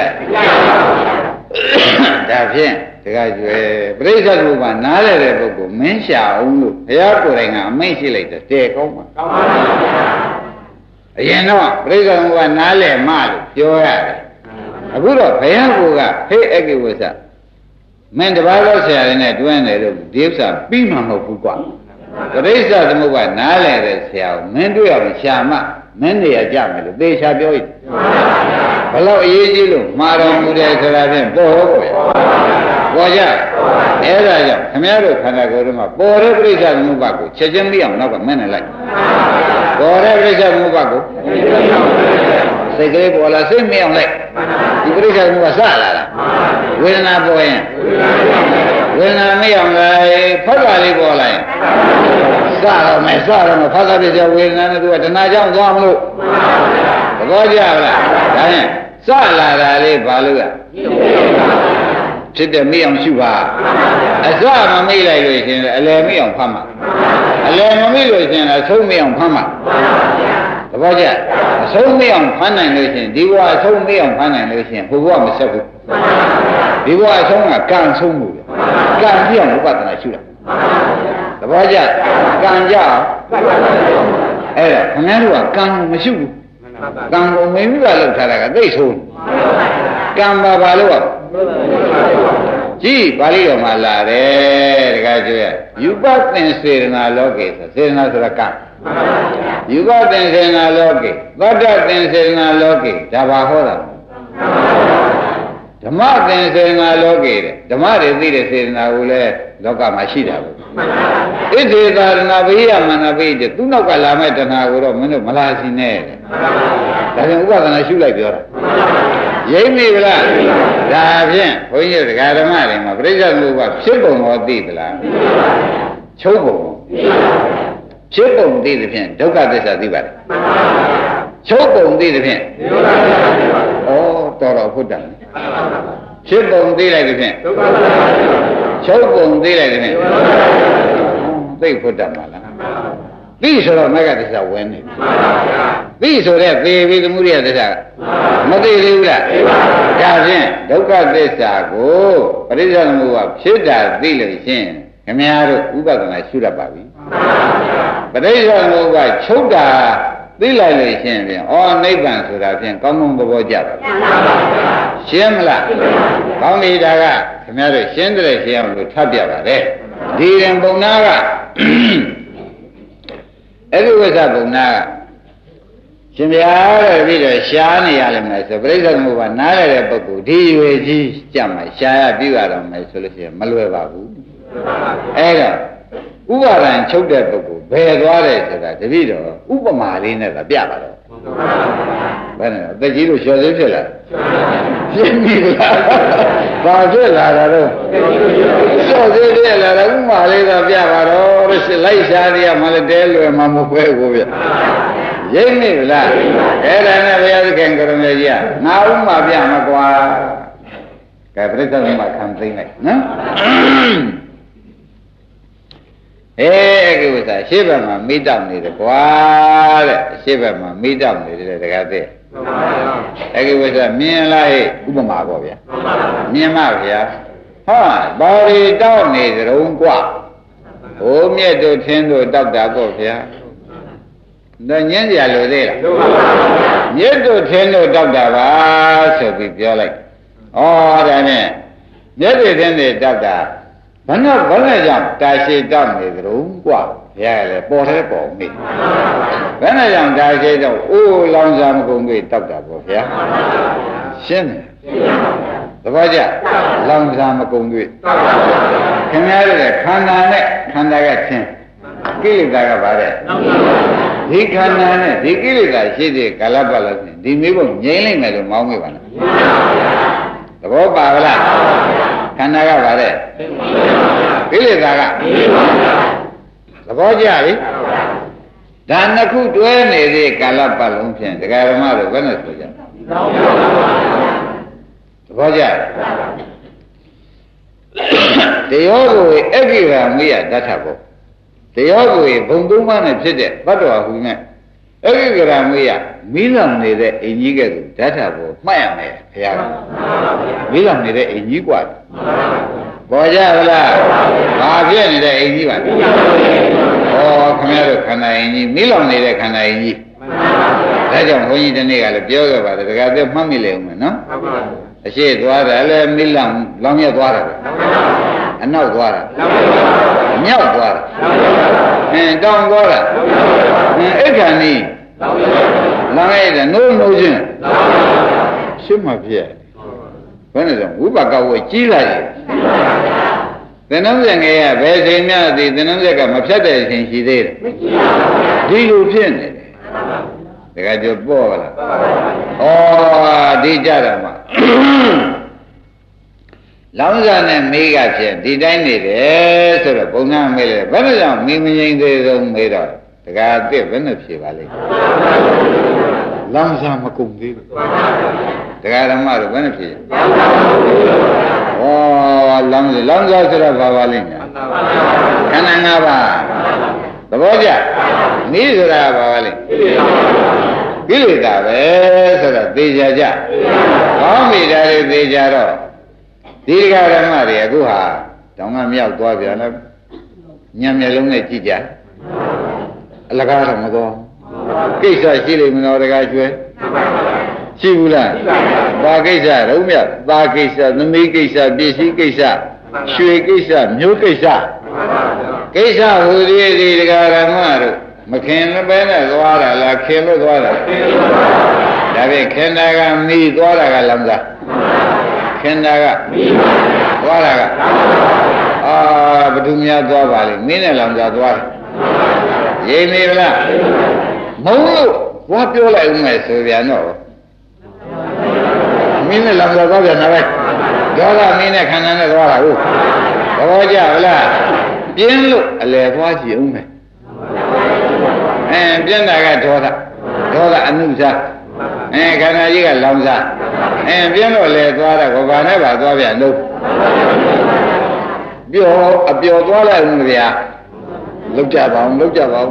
ဒါဖြင့်တခါကျွယ်ပရိစ္ဆေသမုပ္ပါနားလဲတဲ့ပုဂ္ဂိုလ်မင်းရှာအောင်လို့ဘုရားကိုယ်တိုင်ကအမိန့်ရှိလိုက်တယ်တဲ့ကောင်းပါကောင်းပါအရင်တော့ပရိစ္ဆေသမုပ္ပါနားလဲမှလို့ပြောရတယ်အခုတော့ဘုရားကိုကဟေးအကိဝိသမင်းတပါးလို့ဆရာတွေနဲ့တွန်းတယ်လို့ဒီဥစ္စာပြီးမှမဟုတ်ဘူးကွာပရိစ္ဆေသမုပ္ပါနားလဲတဲ့ဆရာကိုမင်းတွေ့ရမယ်ရှာမှမင်းနေရကြမယ်လို့သေချာပြောရည်ဘလို့အရေးကြီးလို့မှားတော်မူတယ်ဆိုတာဖြင့်ပေါ်ဟုတ်ပေါ်ပေါ်ကြအဲ့ဒါကြောင့်ခမည်းတော်ခန္ဓာကိုယ်ထဲမှာပေါ်တဲ့ပရိစ္ဆေသမုပ္ပါကိုချက်ချင်းသိအောင်နောက်ကမင်းနဲ့လိုက်ပေါ်တဲ့ပရိစ္ဆေသမုပ္ပါကိုစိတ်ကလေးပေါ်လာစိတ်မအောင်လိုက်ဒီပရိစ္ဆေသမုပ္ပါစလာတာဝေဒနာပေါ်ရင်ဝေဒနာမအောင်လိုက်ဖတ်တာလေးပေါ်လာရင်စတော့မယ်ဖတ်တာပြည့်ဝေဒနာနဲ့သူကတဏှာကြောင့်သွားမလို့သဘောကျလားဒါရင်စလာတာလေးဘာလို့ကဖြစ်တဲ့မိအောင်ရှုပါအစမမိလိုက်လို့ရှင်အလယ်မိအောင်ဖတ်မှာအလယ်မမိလို့ရှင်အဆုံးမိအောင်ဖတ်မှာသဘောကျအဆုံးမိအောင်ဖတ်နိုင်လို့ရှင်ဒီဘဝအဆုံးမိအောင်ဖတ်နိုင်လို့ရှင်ဘုရားမဆက်ဘူးဒီဘဝအဆုံးကကံဆုံးမှုကံပြအောင်ဥပဒနာရှုတာသဘောကျကံကြအဲ့ဒါခင်ဗျားတို့ကကံမရှိဘူးကံကိုမင်းကြီးကလောက်ထားတာကသိဆုံးကံပါလို့ကြည့်ပါဠိတော်မှာလာတယ်တခါကျွဲယူပသင်စေရနာလောကေဆိုစေရနာဆိုတာကံယူပသင်စေရနာလောကေသတ္တသင်စေရနာလောကေဒါဘာဟောတာဓမ္မသင်စေရနာလောကေတဲ့ဓမ္မတွေသိတဲ့စေရနာကိုလည်းလောကမှာရှိတာပဲဣသေသာရဏဘိယမနာဘိတဲ့သူနောက်ကလာမဲ့တဏှာကိုတော့မင်းတို့မလာစီနဲ့တဲ့ဒါကြောင့်ဥပဒနာရှုလိုက်ပြောတာရိပ်မိဗလားဒါဖြင့်ဘုန်းကြီးတရားဓမ္မတွေမှာပြိဿသမုပ္ပါဖြစ်ပုံရောသိသလားချုပ်ပုံဖြစ်ပုံသိသဖြင့်ဒုက္ခသစ္စာသိပါတယ်ချုပ်ပုံသိသဖြင့်ဩတော်ဖုဒ္ဓဖြစ်ပုံသိလိုက်သဖြင့်ချုပ်ပုံသိလိုက်သဖြင့်သိဖုဒ္ဓမှာလားသိဆိုတော့မဂ္ဂသစ္စာဝင်နေသိဆိုတဲ့သေပြီးသမုဒိယသစ္စာမသိသေးဘူးလားဒါဖြင့်ဒုက္ခသစ္စာကိုပရိစ္ဆေသမုပ္ပါဖြစ်တာသိလို့ရှင်းခင်ဗျားတို့ဥပဒနာရှုတတ်ပါပြီပရိစ္ဆေသမုပ္ပါချုပ်တာသိလိုက်လို့ရှင်းပြန်ဩနိဗ္ဗာန်ဆိုတာဖြင့်ကောင်းကောင်းသဘောကျပါရှင်းမလားကောင်းပြီဒါကခင်ဗျားတို့ရှင်းတယ်ရှင်းအောင်လို့ထပ်ပြပါတယ်ဒီရင်ပုံနာကအဲ့ဒီဝိသပုံနာကရှင်ဗျာတဲ့ပြီးတော့ရှားနေရလိမ့်မယ်ဆိုပြိဿသမုပ္ပါနားရတဲ့ပုဂ္ဂိုလ်ဒီရွယ်ကြီးကြမှာရှားရပြုရတော့မယ်ဆိုလို့ရှိရင်မလွယ်ပါဘူးအဲ့တော့ဥပါဒံချုပ်တဲ့ပုဂ္ဂိုလ်ဘယ်သွားတယ်ဆိုတာတပိတော့ဥပမာလေးနဲ့ပြပါတော့ဘယ်နဲ့အသက်ကြီးလို့လျှော်သေးဖြစ်လာရှင်းပြီလားဘာဖြစ်လာတာတော့လျှော်သေးဖြစ်လာတာဥပမာလေးတော့ပြပါတော့လိုက်ရှားရမှလည်းတဲလွယ်မှာမဟုတ်ဘူးဗျရိပ်မိလားအဲ့ဒါနဲ့ဘုရားသခင်ကရမေကြီးကငါဥမာပြမကွာကဲပြိဿသမုပ္ပါခံသိမ့်လိုက်နော်အဲ့ဒီဥစ္စာရှေ့ဘက်မှာမိတောက်နေတယ်ကွာတဲ့ရှေ့ဘက်မှာမိတောက်နေတယ်တကားတဲ့အဲ့ဒီဥစ္စာမြင်လားဟဲ့ဥပမာပေါ့ဗျာမြင်ပါဗျာဟာဘာတွေတောက်နေကြုံကွာဟိုမြက်တို့ထင်းတို့တောက်တာပေါ့ဗျာဒါညင်းကြလို့သေးလားမြက်တို့ထင်းတို့တောက်တာပါဆိုပြီးပြောလိုက်ဩဒါနဲ့မြက်တွေထင်းတွေတောက်တာဘယ်နဲ့ကြောင့်တာရှိတောက်နေကြုံကွာဘုရားလည်းပေါ်တယ်ပေါ်မိဘယ်နဲ့ကြောင့်တာရှိတော့အိုးလောင်စာမကုန်တွေ့တောက်တာပေါ့ဗျာရှင်းတယ်သဘောကျလောင်စာမကုန်တွေ့ခင်ဗျားတို့ခန္ဓာနဲ့ခန္ဓာကချင်းကိလေသာကပါတဲ့ဒီခန္ဓာနဲ့ဒီကိလေသာရှိတဲ့ကာလပတ်လို့ဒီမျိုးကိုငြိမ့်လိုက်မယ်လို့မောင်းမိပါလားသဘောပါလားခန္ဓာကပါတဲ့ကိလေသာကသဘောကျပြီဒါနှစ်ခုတွဲနေတဲ့ကာလပတ်လုံးဖြင့်ဒကာဓမ္မတို့ဘယ်နဲ့ဆိုကြသဘောကျတရားကိုအက္ခိရာမိယဓာတ်ထဘောတရားကိုဘုံသုံးပါးနဲ့ဖြစ်တဲ့ဘတ်တော်ဟူနဲ့အက္ခိရာမိယမိလောင်နေတဲ့အင်ကြီးကဲ့သို့ဓာတ်ထဘောမှတ်ရမယ်ဘုရားကမိလောင်နေတဲ့အင်ကြီးกว่าပေါ်ကြလားဘာဖြစ်နေတဲ့အင်ကြီးပါဩခင်ဗျားတို့ခန္ဓာအင်ကြီးမိလောင်နေတဲ့ခန္ဓာအင်ကြီးဒါကြောင့်ဘုန်းကြီးဒီနေ့ကလည်းပြောခဲ့ပါတယ်တခါတည်းမှတ်မိလေဦးမယ်နော်အရှိသွားတယ်လည်းမိလောင်ရသွားတယ်အနောက်သွားတာမြောက်သွားတာတောင်သွားတာအိက္ခဏီလောင်ရတဲ့နိုးချင်းရှင်းမှဖြစ်ဘယ်နဲ့ဆိုဝိပါကဝေကြီးလာတယ်သင်္နန်းငယ်ကဘယ်ချိန်များသည်သင်္နန်းကမဖြတ်တဲ့အချိန်ရှိသေးတယ်ဒီလိုဖြစ်နေတယ်ဒါကကြောပေါ့လားဩဒီကြတာမှလောင်းစားနဲ့မေးကဖြစ်ဒီတိုင်းနေတယ်ဆိုတော့ပုံနာမေးလေဘယ်လိုကြောင့်မင်းမငြိမ်သေးဆုံးမေးတော့တကားအစ်ဘယ်နဲ့ဖြေပါလိမ့်လောင်းစားမကုန်သေးဘူးတရားဓမ္မတို့ဘယ်နဲ့ဖြေဩလောင်းစားဆိုတော့ဘာပါလိမ့်မယ်ခန္ဓာ၅ပါးသဘောကျနိဆိုတာဘာပါလိမ့်ကိလေသာပဲဆိုတော့သိကြကြကောင်းပြီဒါတွေသိကြတော့ဒီတရားဓမ္မတွေအခုဟာတောင်ကမြောက်သွားပြန်တော့ညံမျက်လုံးနဲ့ကြည့်ကြအလကားတော့မကောကိစ္စရှိလိမ့်မလို့တရားကျွဲရှိဘူးလားဘာကိစ္စရုံးမြတ်သားကိစ္စသမီးကိစ္စပစ္စည်းကိစ္စရွှေကိစ္စမျိုးကိစ္စကိစ္စဟူသည်ဒီတရားဓမ္မတို့မခင်လည်းပဲနဲ့သွားတာလားခင်လို့သွားတာဒါဖြင့်ခင်တာကမိသွားတာကလမ်းစားခင်တာကမိသွားတာကဘယ်သူများသွားပါလိမ့်မင်းနဲ့လမ်းစားသွားရိပ်နေလားမဟုတ်လို့ဘာပြောလိုက်ဦးမယ်ဆိုပြန်တော့မင်းနဲ့လမ်းစားသွားပြန်တာပဲဒေါသမင်းနဲ့ခန္ဓာနဲ့သွားတာဟုတ်သဘောကျလားပြင်းလို့အလယ်သွားကြည့်ဦးမယ်ပြင်းတာကဒေါကအနုစားခန္ဓာကြီးကလောင်စားပြင်းလို့လေသွားတာကိုဘာနဲ့ပါသွားပြန်လို့အပျော်သွားလိုက်ဦးဗျာလောက်ကြပါအောင်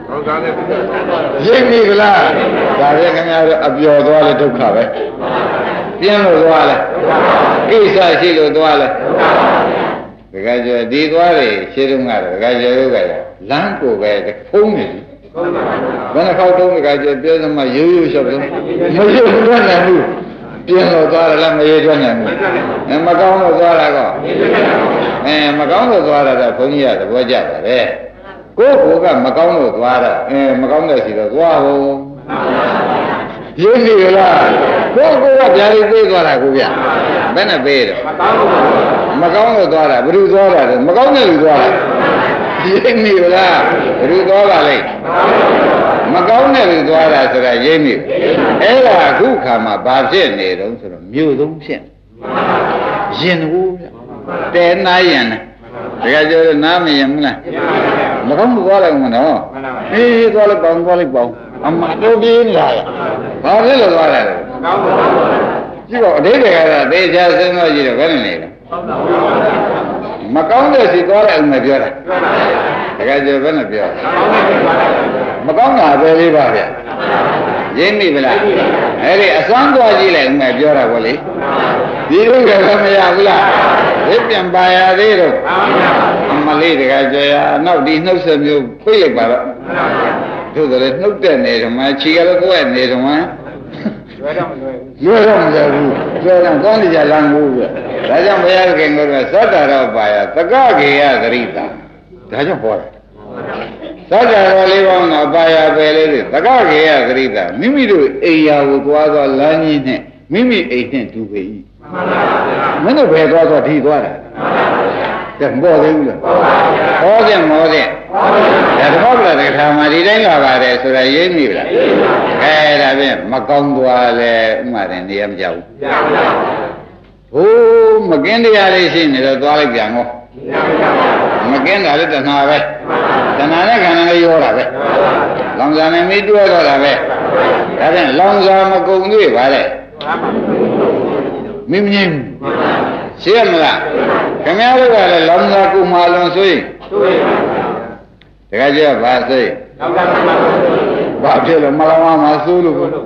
ရိပ်ပြီလားဒါပဲခင်ဗျားတို့အပျော်သွားလဲဒုက္ခပဲပြင်းလို့သွားလဲကိစ္စရှိလို့သွားလဲဒကာကျော်ဒီသွားတယ်ရှင်းတော့ကတော့ဒကာကျော်တို့ကလမ်းကိုပဲဖုံးနေပြီဘယ်နှခေါက်တုံးဒကာကျော်ပြောစမှရိုးရိုးလျှောက်တော့မရိုးတော့နိုင်ဘူးပြင်းလို့သွားတယ်လားမရိုးတော့နိုင်ဘူးမကောင်းလို့သွားတာကောမကောင်းလို့သွားတာတော့ဘုန်းကြီးကသဘောကျပါတယ်ကိုကမကောင်းလို့သွားတော့မကောင်းတဲ့စီတော့သွားဟုတ်ရင်းနေလားကိုကဗျာဒိပေးသွားတာကိုဗျဘယ်နဲ့ပေးတော့မကောင်းလို့သွားတာဘယ်သူသွားတာလဲမကောင်းတဲ့လူသွားတာရင်းနေလားဘယ်သူသွားပါလဲမကောင်းတဲ့လူသွားတာဆိုတာရင်းနေအဲ့ဒါအခုခါမှာဘာဖြစ်နေတုံးဆိုတော့မြို့သုံးဖြစ်ရင်ဘူးဗျတဲနာရင်တကယ်ပြောလို့နားမရင်ဘူးလားမကောင်းဘူးသွားလိုက်မနော်အေးသွားလိုက်ပေါင်းအမတို့ပြင်းလာဘာဖြစ်လို့သွားတာလဲကြည့်တော့အတိတ်ကသေချာစဉ်းစားကြည့်တော့ဘယ်နဲ့နေလဲမကောင်းတဲ့စီသွားလိုက်အောင်မပြောတာတကယ်ပြောဘယ်နဲ့ပြောမကောင်းတာပဲလေးပါဗျရင်းမိဗလားအဲ့ဒီအစွမ်းသွားကြည့်လိုက်အောင်မပြောတာပေါ့လေဒီလိုကမရဘူးလားဒီပြန်ပါရသေးတော့အမလေးတကယ်ကြော်ရနောက်ဒီနှုတ်ဆက်မျိုးဖိတ်လိုက်ပါတော့တို့ဆိုလည်းနှုတ်တက်နေတယ်မှာခြေကလည်းကိုယ်နေတယ်မှာလွယ်တော့မလွယ်ဘူးလွယ်တော့ကောင်းနေကြလမ်းဘူးပြဒါကြောင့်ဘုရားခင်တို့ကသတ္တရောပါယသကကေယသရိတာဒါကြောင့်ဟောတယ်သတ္တရောလေးပေါင်းတော့ပါယပဲလေးတွေသကကေယသရိတာမိမိတို့အိယာကိုသွားသောလမ်းကြီးနဲ့မိမိအိမ်နဲ့တူပေ၏မင်းတို့ဘယ်သွားတော့ဒီသွားတာတဲ့မပေါ်သေးဘူးလားဟောတဲ့မောတဲ့ဒါတော့ဘုရားတခါမှဒီတိုင်းလာပါတယ်ဆိုတာရိပ်မိလားဒါဖြင့်မကောင်းသွားလဲဥမာတယ်နေရမကြောက်ဘူးဟိုးမကင်းတရားလေးရှိနေတော့သွားလိုက်ပြန်ကောမကင်းတာလည်းတဏှာပဲတဏှာနဲ့ခန္ဓာလေးရောတာပဲလောင်စာနဲ့မိတွဲတော့တာပဲဒါဖြင့်လောင်စာမကုန်သေးပါလေမင်းမင်းရှင်းမလားခင်ဗျားတို့ကလည်းလောင်စာကုမာလွန်ဆိုရင်တခါကျဘာဆိုရင်ဘာဖြစ်လို့မလောင်မှာစိုးလို့ဒါတော့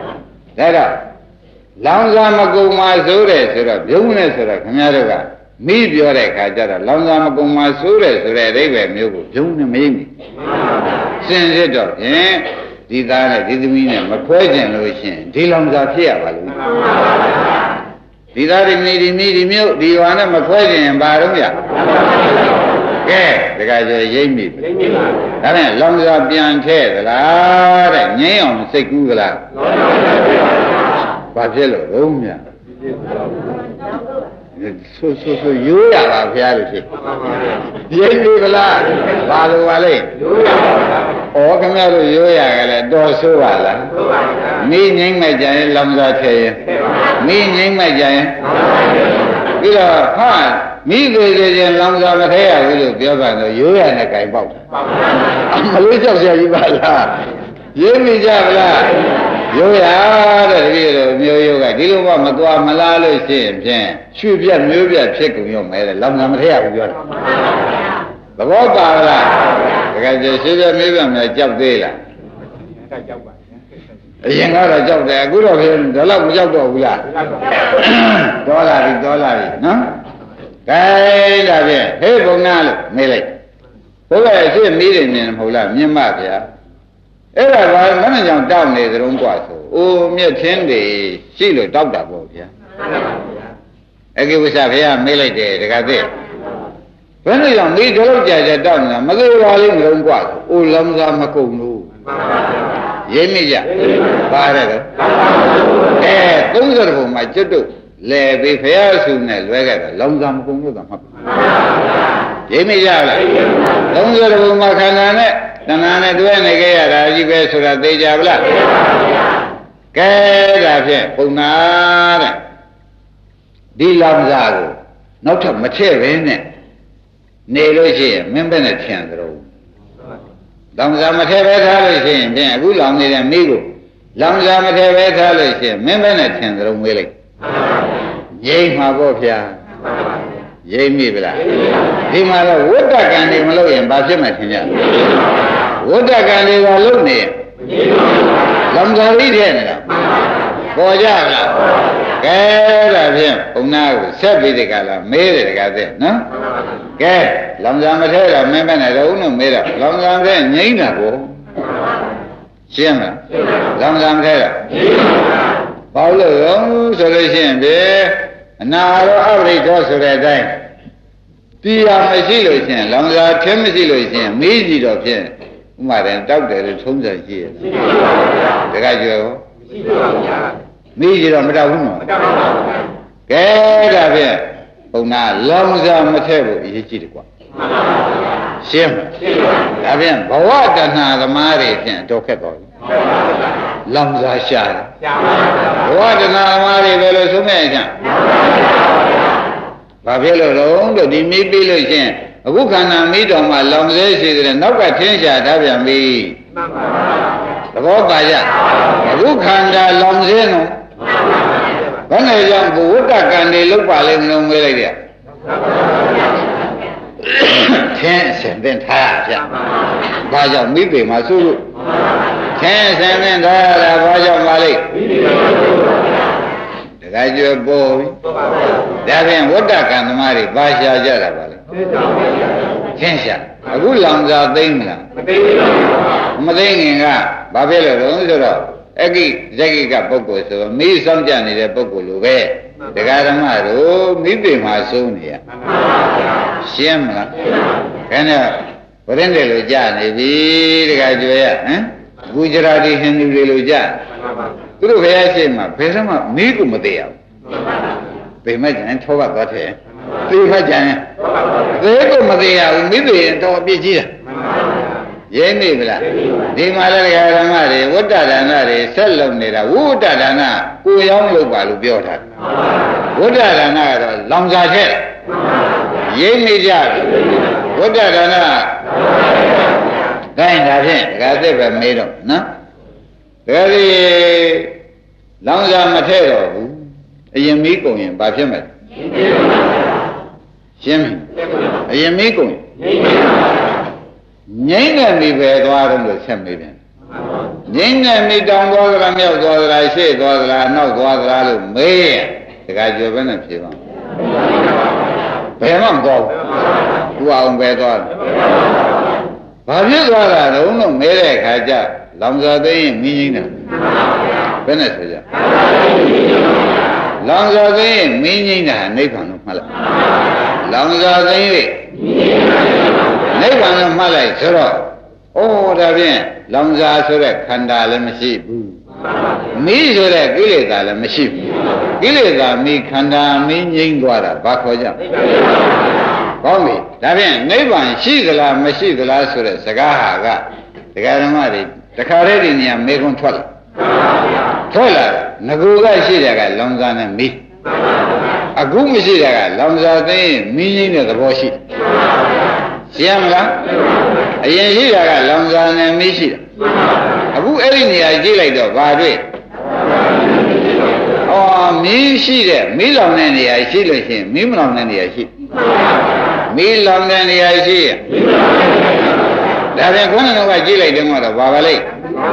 လောင်စာမကုမာစိုးတယ်ဆိုတော့ပြုံးနေဆိုတော့ခင်ဗျားတို့ကမိပြောတဲ့ခါကျတော့လောင်စာမကုမာစိုးတယ်ဆိုတဲ့အဓိပ္ပာယ်မျိုးကိုပြုံးနေမရင်းဘူးစင်စစ်တော့ဖြင့်ဒီသားနဲ့ဒီသမီးနဲ့မခွဲကျင်လို့ရှိရင်ဒီလောင်စာဖြစ်ရပါလိမ့်မယ်ဒီသားဒီမျိုးဒီဝါနဲ့မခွဲကျင်ရင်ဘာတော့ရကဲတခါကျရိမ့်မိဒါနဲ့လောင်စာပြန်ထဲသလားတဲ့ငင်းအောင်စိတ်ကူးသလားဘာဖြစ်လို့လုံးမြဆိုရိုးရပါဖျားလို့ဖြစ်ရိမ့်မိဗလားဘာလို့ပါလဲရိုးရပါဩခင်ဗျားတို့ရိုးရကလည်းတော်ဆိုးပါလားမိငိမ့်မဲ့ကြရင်လောင်စာထဲရင်မိငိမ့်မဲ့ကြရင်ပြီးတော့ဟာမိသေးသေးချင်းလောင်စာမထဲရဘူးလို့ပြောတာတော့ရိုးရနဲ့ကြိုင်ပေါက်တာမလို့ကြောက်ရကြီးပါလားရင်းမိကြဗလားရိုးရတဲ့တပည့်တော်မျိုးရိုးကဒီလိုမှမသွားမလားလို့ရှိရင်ဖြင့်ရွှေပြက်မျိုးပြက်ဖြစ်ကုန်ရောမဲတယ်လောင်စာမထဲရဘူးပြောတာသဘောပါလားတကယ်ကျေရွှေပြက်မျိုးပြက်များကြောက်သေးလားကြောက်ပါအရင်ကတော့ကြောက်တယ်အခုတော့ဖြစ်ဒါတော့မကြောက်တော့ဘူးလားဒေါ်လာပြီနော်ကဲဒါဖြင့်ဟေးဘုံနာလို့မေးလိုက်ဘုရားအစ်မေးတယ်မြင်မဟုတ်လားမြင်ပါဗျာအဲ့ဒါကမနဲ့ကြောင့်တောက်နေသလုံးกว่าဆိုအိုးမြက်ချင်းတွေရှိလို့တောက်တာပေါ့ဗျာအကိဝဆဘုရားမေးလိုက်တယ်တခါသိဘယ်နဲ့ကြောင့်ဒီလောက်ကြာတောက်နေတာမသေးပါလိမ့်မလုံးกว่าဆိုအိုးလောင်စာမကုန်လို့ရင်းမိကြပါတယ်တော့30ဘုံမှာကျွတ်တို့လဲပြီးဖရာဆုနဲ့လွဲခဲ့တာလောင်စာမကုန်လို့တော့မှတ်ပါရင်းမိကြလား30ဘုံမှာခန္ဓာနဲ့တဏှာနဲ့တွဲနေခဲ့ရတာကြီးပဲဆိုတာသိကြပါလားကဲဒါဖြင့်ပုံနာတဲ့ဒီလောင်စာကိုနောက်ထပ်မထည့်ဘဲနဲ့နေလို့ရှိရင်မင်းပဲနဲ့ထင်သလိုလောင်စာမထဲပဲထားလို့ရှိရင်ဖြင့်အခုလောင်နေတဲ့မိကိုလောင်စာမထဲပဲထားလို့ရှိရင်မင်းပဲနဲ့ထင်သလိုမေးလိုက်ငြိမ့်မှာပေါ့ဗျာရိမ့်မိဗလားဒီမှာတော့ဝိတ္တကံတွေမလုပ်ရင်ဘာဖြစ်မှထင်ကြဝဋ္ဌကံတွေကလုံနေလောင်စာရိတဲ့နေတာပေါ်ကြလားကဲဒါဖြင့်ဘုံနာကိုဆက်ပြီးဒီကလာမေးတယ်တကားတဲ့နော်ကဲလောင်စာမထဲတော့မင်းမနဲ့တော့ဦးလို့မေးတော့လောင်စာထဲငိမ့်တာကိုရှင်းမလားလောင်စာမထဲတော့ဘာလို့လဲဆိုလို့ရှိရင်ဒီအနာရောအပရိဒောဆိုတဲ့အတိုင်းတရားမရှိလို့ရှိရင်လောင်စာထဲမရှိလို့ရှိရင်မေးကြည့်တော့ဖြင့်ဥမာတယ်တောက်တယ်လို့ထုံးစံရှိရတကားကျော်ရောမေးကြည့်တော့မတောက်ဘူးနော်ကဲဒါဖြင့်ဘုံနာလောင်စာမထဲဘူးအရေးကြီးတယ်ကွာရှင်းမလားဒါဖြင့်ဘဝတဏှာသမားတွေဖြင့်တော့ခက်တော်ပြီလောင်စာရှာတယ်ဘဝတဏှာသမားတွေပဲလို့ဆိုမဲ့ကြဘာဖြစ်လို့တော့ဒီမိပြီးလို့ရှင်အခုခန္ဓာမိတော်မှာလောင်စဲရှိတယ်နောက်ကထင်းရှာထားပြန်ပြီသဘောပါကြအခုခန္ဓာလောင်စဲနော်ဘယ်နဲ့ကြောင့်ဘဝတ္တကံတွေလောက်ပါလဲမလို့မေးလိုက်တယ်ထင်းအစဉ်သင်ထားရဘာကြောင့်မိပေမှာสู้လို့ထင်းအစဉ်သင်ထားရတာဘာကြောင့်ပါလဲတခါကျွယ်ပေါ်ပြီဒါဖြင့်ဝတ္တကံသမားတွေဘာရှာကြတာပါလဲထင်းရှာအခုလောင်စာသိမ့်မလားမသိခင်ကဘာဖြစ်လို့လဲဆိုတော့အကိဇဂိကပုဂ္ဂိုလ်ဆိုတော့မိစောင့်ကြနေတဲ့ပုဂ္ဂိုလ်လိုပဲတရားဓမ္မတို့မိပေမှာစိုးနေရရှင်းမလားခဏဗရင်တယ်လို့ကြားနေပြီတရားကျွယ်ရဟမ်ဂူဂျရာတိဟိန္ဒူတွေလို့ကြားသူတို့ဘယ်ရှိမှဘယ်စမှမိကိုမသိရဘူးပေမဲ့ကျန်ထောကသွားတယ်သိမှကျန်သေကိုမသိရဘူးမိပေရင်တော့အပြစ်ကြီးတာရင်းနေပြီလားဒီမှာလည်းဓမ္မတွေဝတ္တဒါနတွေဆက်လုပ်နေတာဝိတ္တဒါနကိုရောင်းလုပ်ပါလို့ပြောထားတယ်ဝိတ္တဒါနကတော့လောင်စာထက်ရင်းနေကြဝိတ္တဒါနတိုင်းဒါဖြင့်ဒါကသက်ပဲမေးတော့နော်ဒါဒီလောင်စာမထည့်တော့ဘူးအရင်မီးကုန်ရင်ဘာဖြစ်မလဲရှင်းပြီအရင်မီးကုန်ငိမ့်တဲ့မိပဲသွားတော့လို့ဆက်မေးပြန်ငိမ့်တဲ့မိတောင်သွားသလားမြောက်သွားသလားရှေ့သွားသလားနောက်သွားသလားလို့မေးရင်တခါကျော်ပဲနဲ့ဖြေပါဘယ်မှမသွားဘူးသူအောင်ပဲသွားတယ်ဘာဖြစ်သွားတာတုံးလို့မေးတဲ့အခါကျလောင်စာသိရင်မင်းငိမ့်တယ်ဘယ်နဲ့ဆိုကြလောင်စာသိရင်မင်းငိမ့်တာနိဗ္ဗာန်လို့မှတ်လိုက်လောင်စာသိရင်နိဗ္ဗာန်လို့မှတ်လိုက်ဆိုတော့ဩဒါဖြင့်လောင်စာဆိုတဲ့ခန္ဓာလည်းမရှိဘူးမိဆိုတဲ့ကိလေသာလည်းမရှိဘူးကိလေသာမိခန္ဓာမိငြိမ့်သွားတာဘာခေါ်ကြကောင်းပြီဒါဖြင့်နိဗ္ဗာန်ရှိသလားမရှိသလားဆိုတဲ့စကားဟာကတရားဓမ္မတွေတခါတည်းဒီနေရာမေခွန်းထွက်လာငကူကရှိတဲ့ကလောင်စာနဲ့မိအခုမရှိတဲ့ကလောင်စာသိရင်မိငြိမ့်တဲ့သဘောရှိရှင်းမလားအရင်ရှိတာကလောင်စာနဲ့မိရှိတာအခုအဲ့ဒီနေရာကြည့်လိုက်တော့ဘာတွေ့မီးရှိတဲ့မီးလောင်တဲ့နေရာရှိလို့ရှိရင်မီးမလောင်တဲ့နေရာရှိမီးလောင်တဲ့နေရာရှိရဒါပြန်ခေါင်းတော်ကကြည့်လိုက်တယ်မှတော့ဘာပါလဲ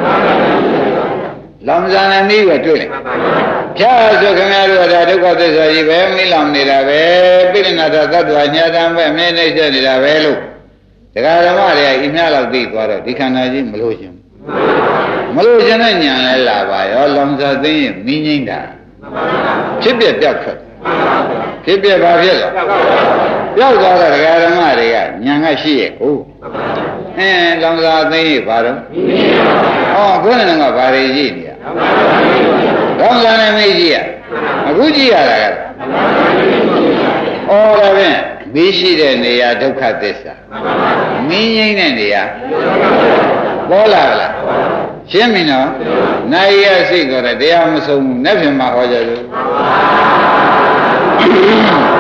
လောင်စာနဲ့မီးပဲတွေ့လိုက်ဖြာဆိုခင်ဗျားတို့ကဒါဒုက္ခသစ္စာကြီးပဲမီးလောင်နေတာပဲပိဋကနာသတ္တဝါညာတံပဲမင်းနေကျနေတာပဲလို့တရားဓမ္မတွေကဤများလောက်သိသွားတော့ဒီခန္ဓာကြီးမလို့ရှင်မလို့ရှင်တဲ့ညာလဲလာပါရောလောင်စာသိရင်မီးငိမ့်တာဖြစ်ပြပြောက်ခက်ဖြစ်ပြဘာဖြစ်လဲပြောက်သွားတဲ့တရားဓမ္မတွေကညာကရှိရဲ့ဟုတ်လောင်စာသိရင်ဘာတော့ခုနကဘာတွေကြည့်နေရလောင်စာနဲ့မကြည့်ရအခုကြည့်ရတာကဒါဖြင့်မီးရှိတဲ့နေရာဒုက္ခသစ္စာမီးငိမ့်တဲ့နေရာပေါ်လာလားရှင်းပြီနော်နိုင်ရစိတ်ဆိုတဲ့တရားမဆုံးဘူးနဲ့ပြင်မှာဟောကြတယ်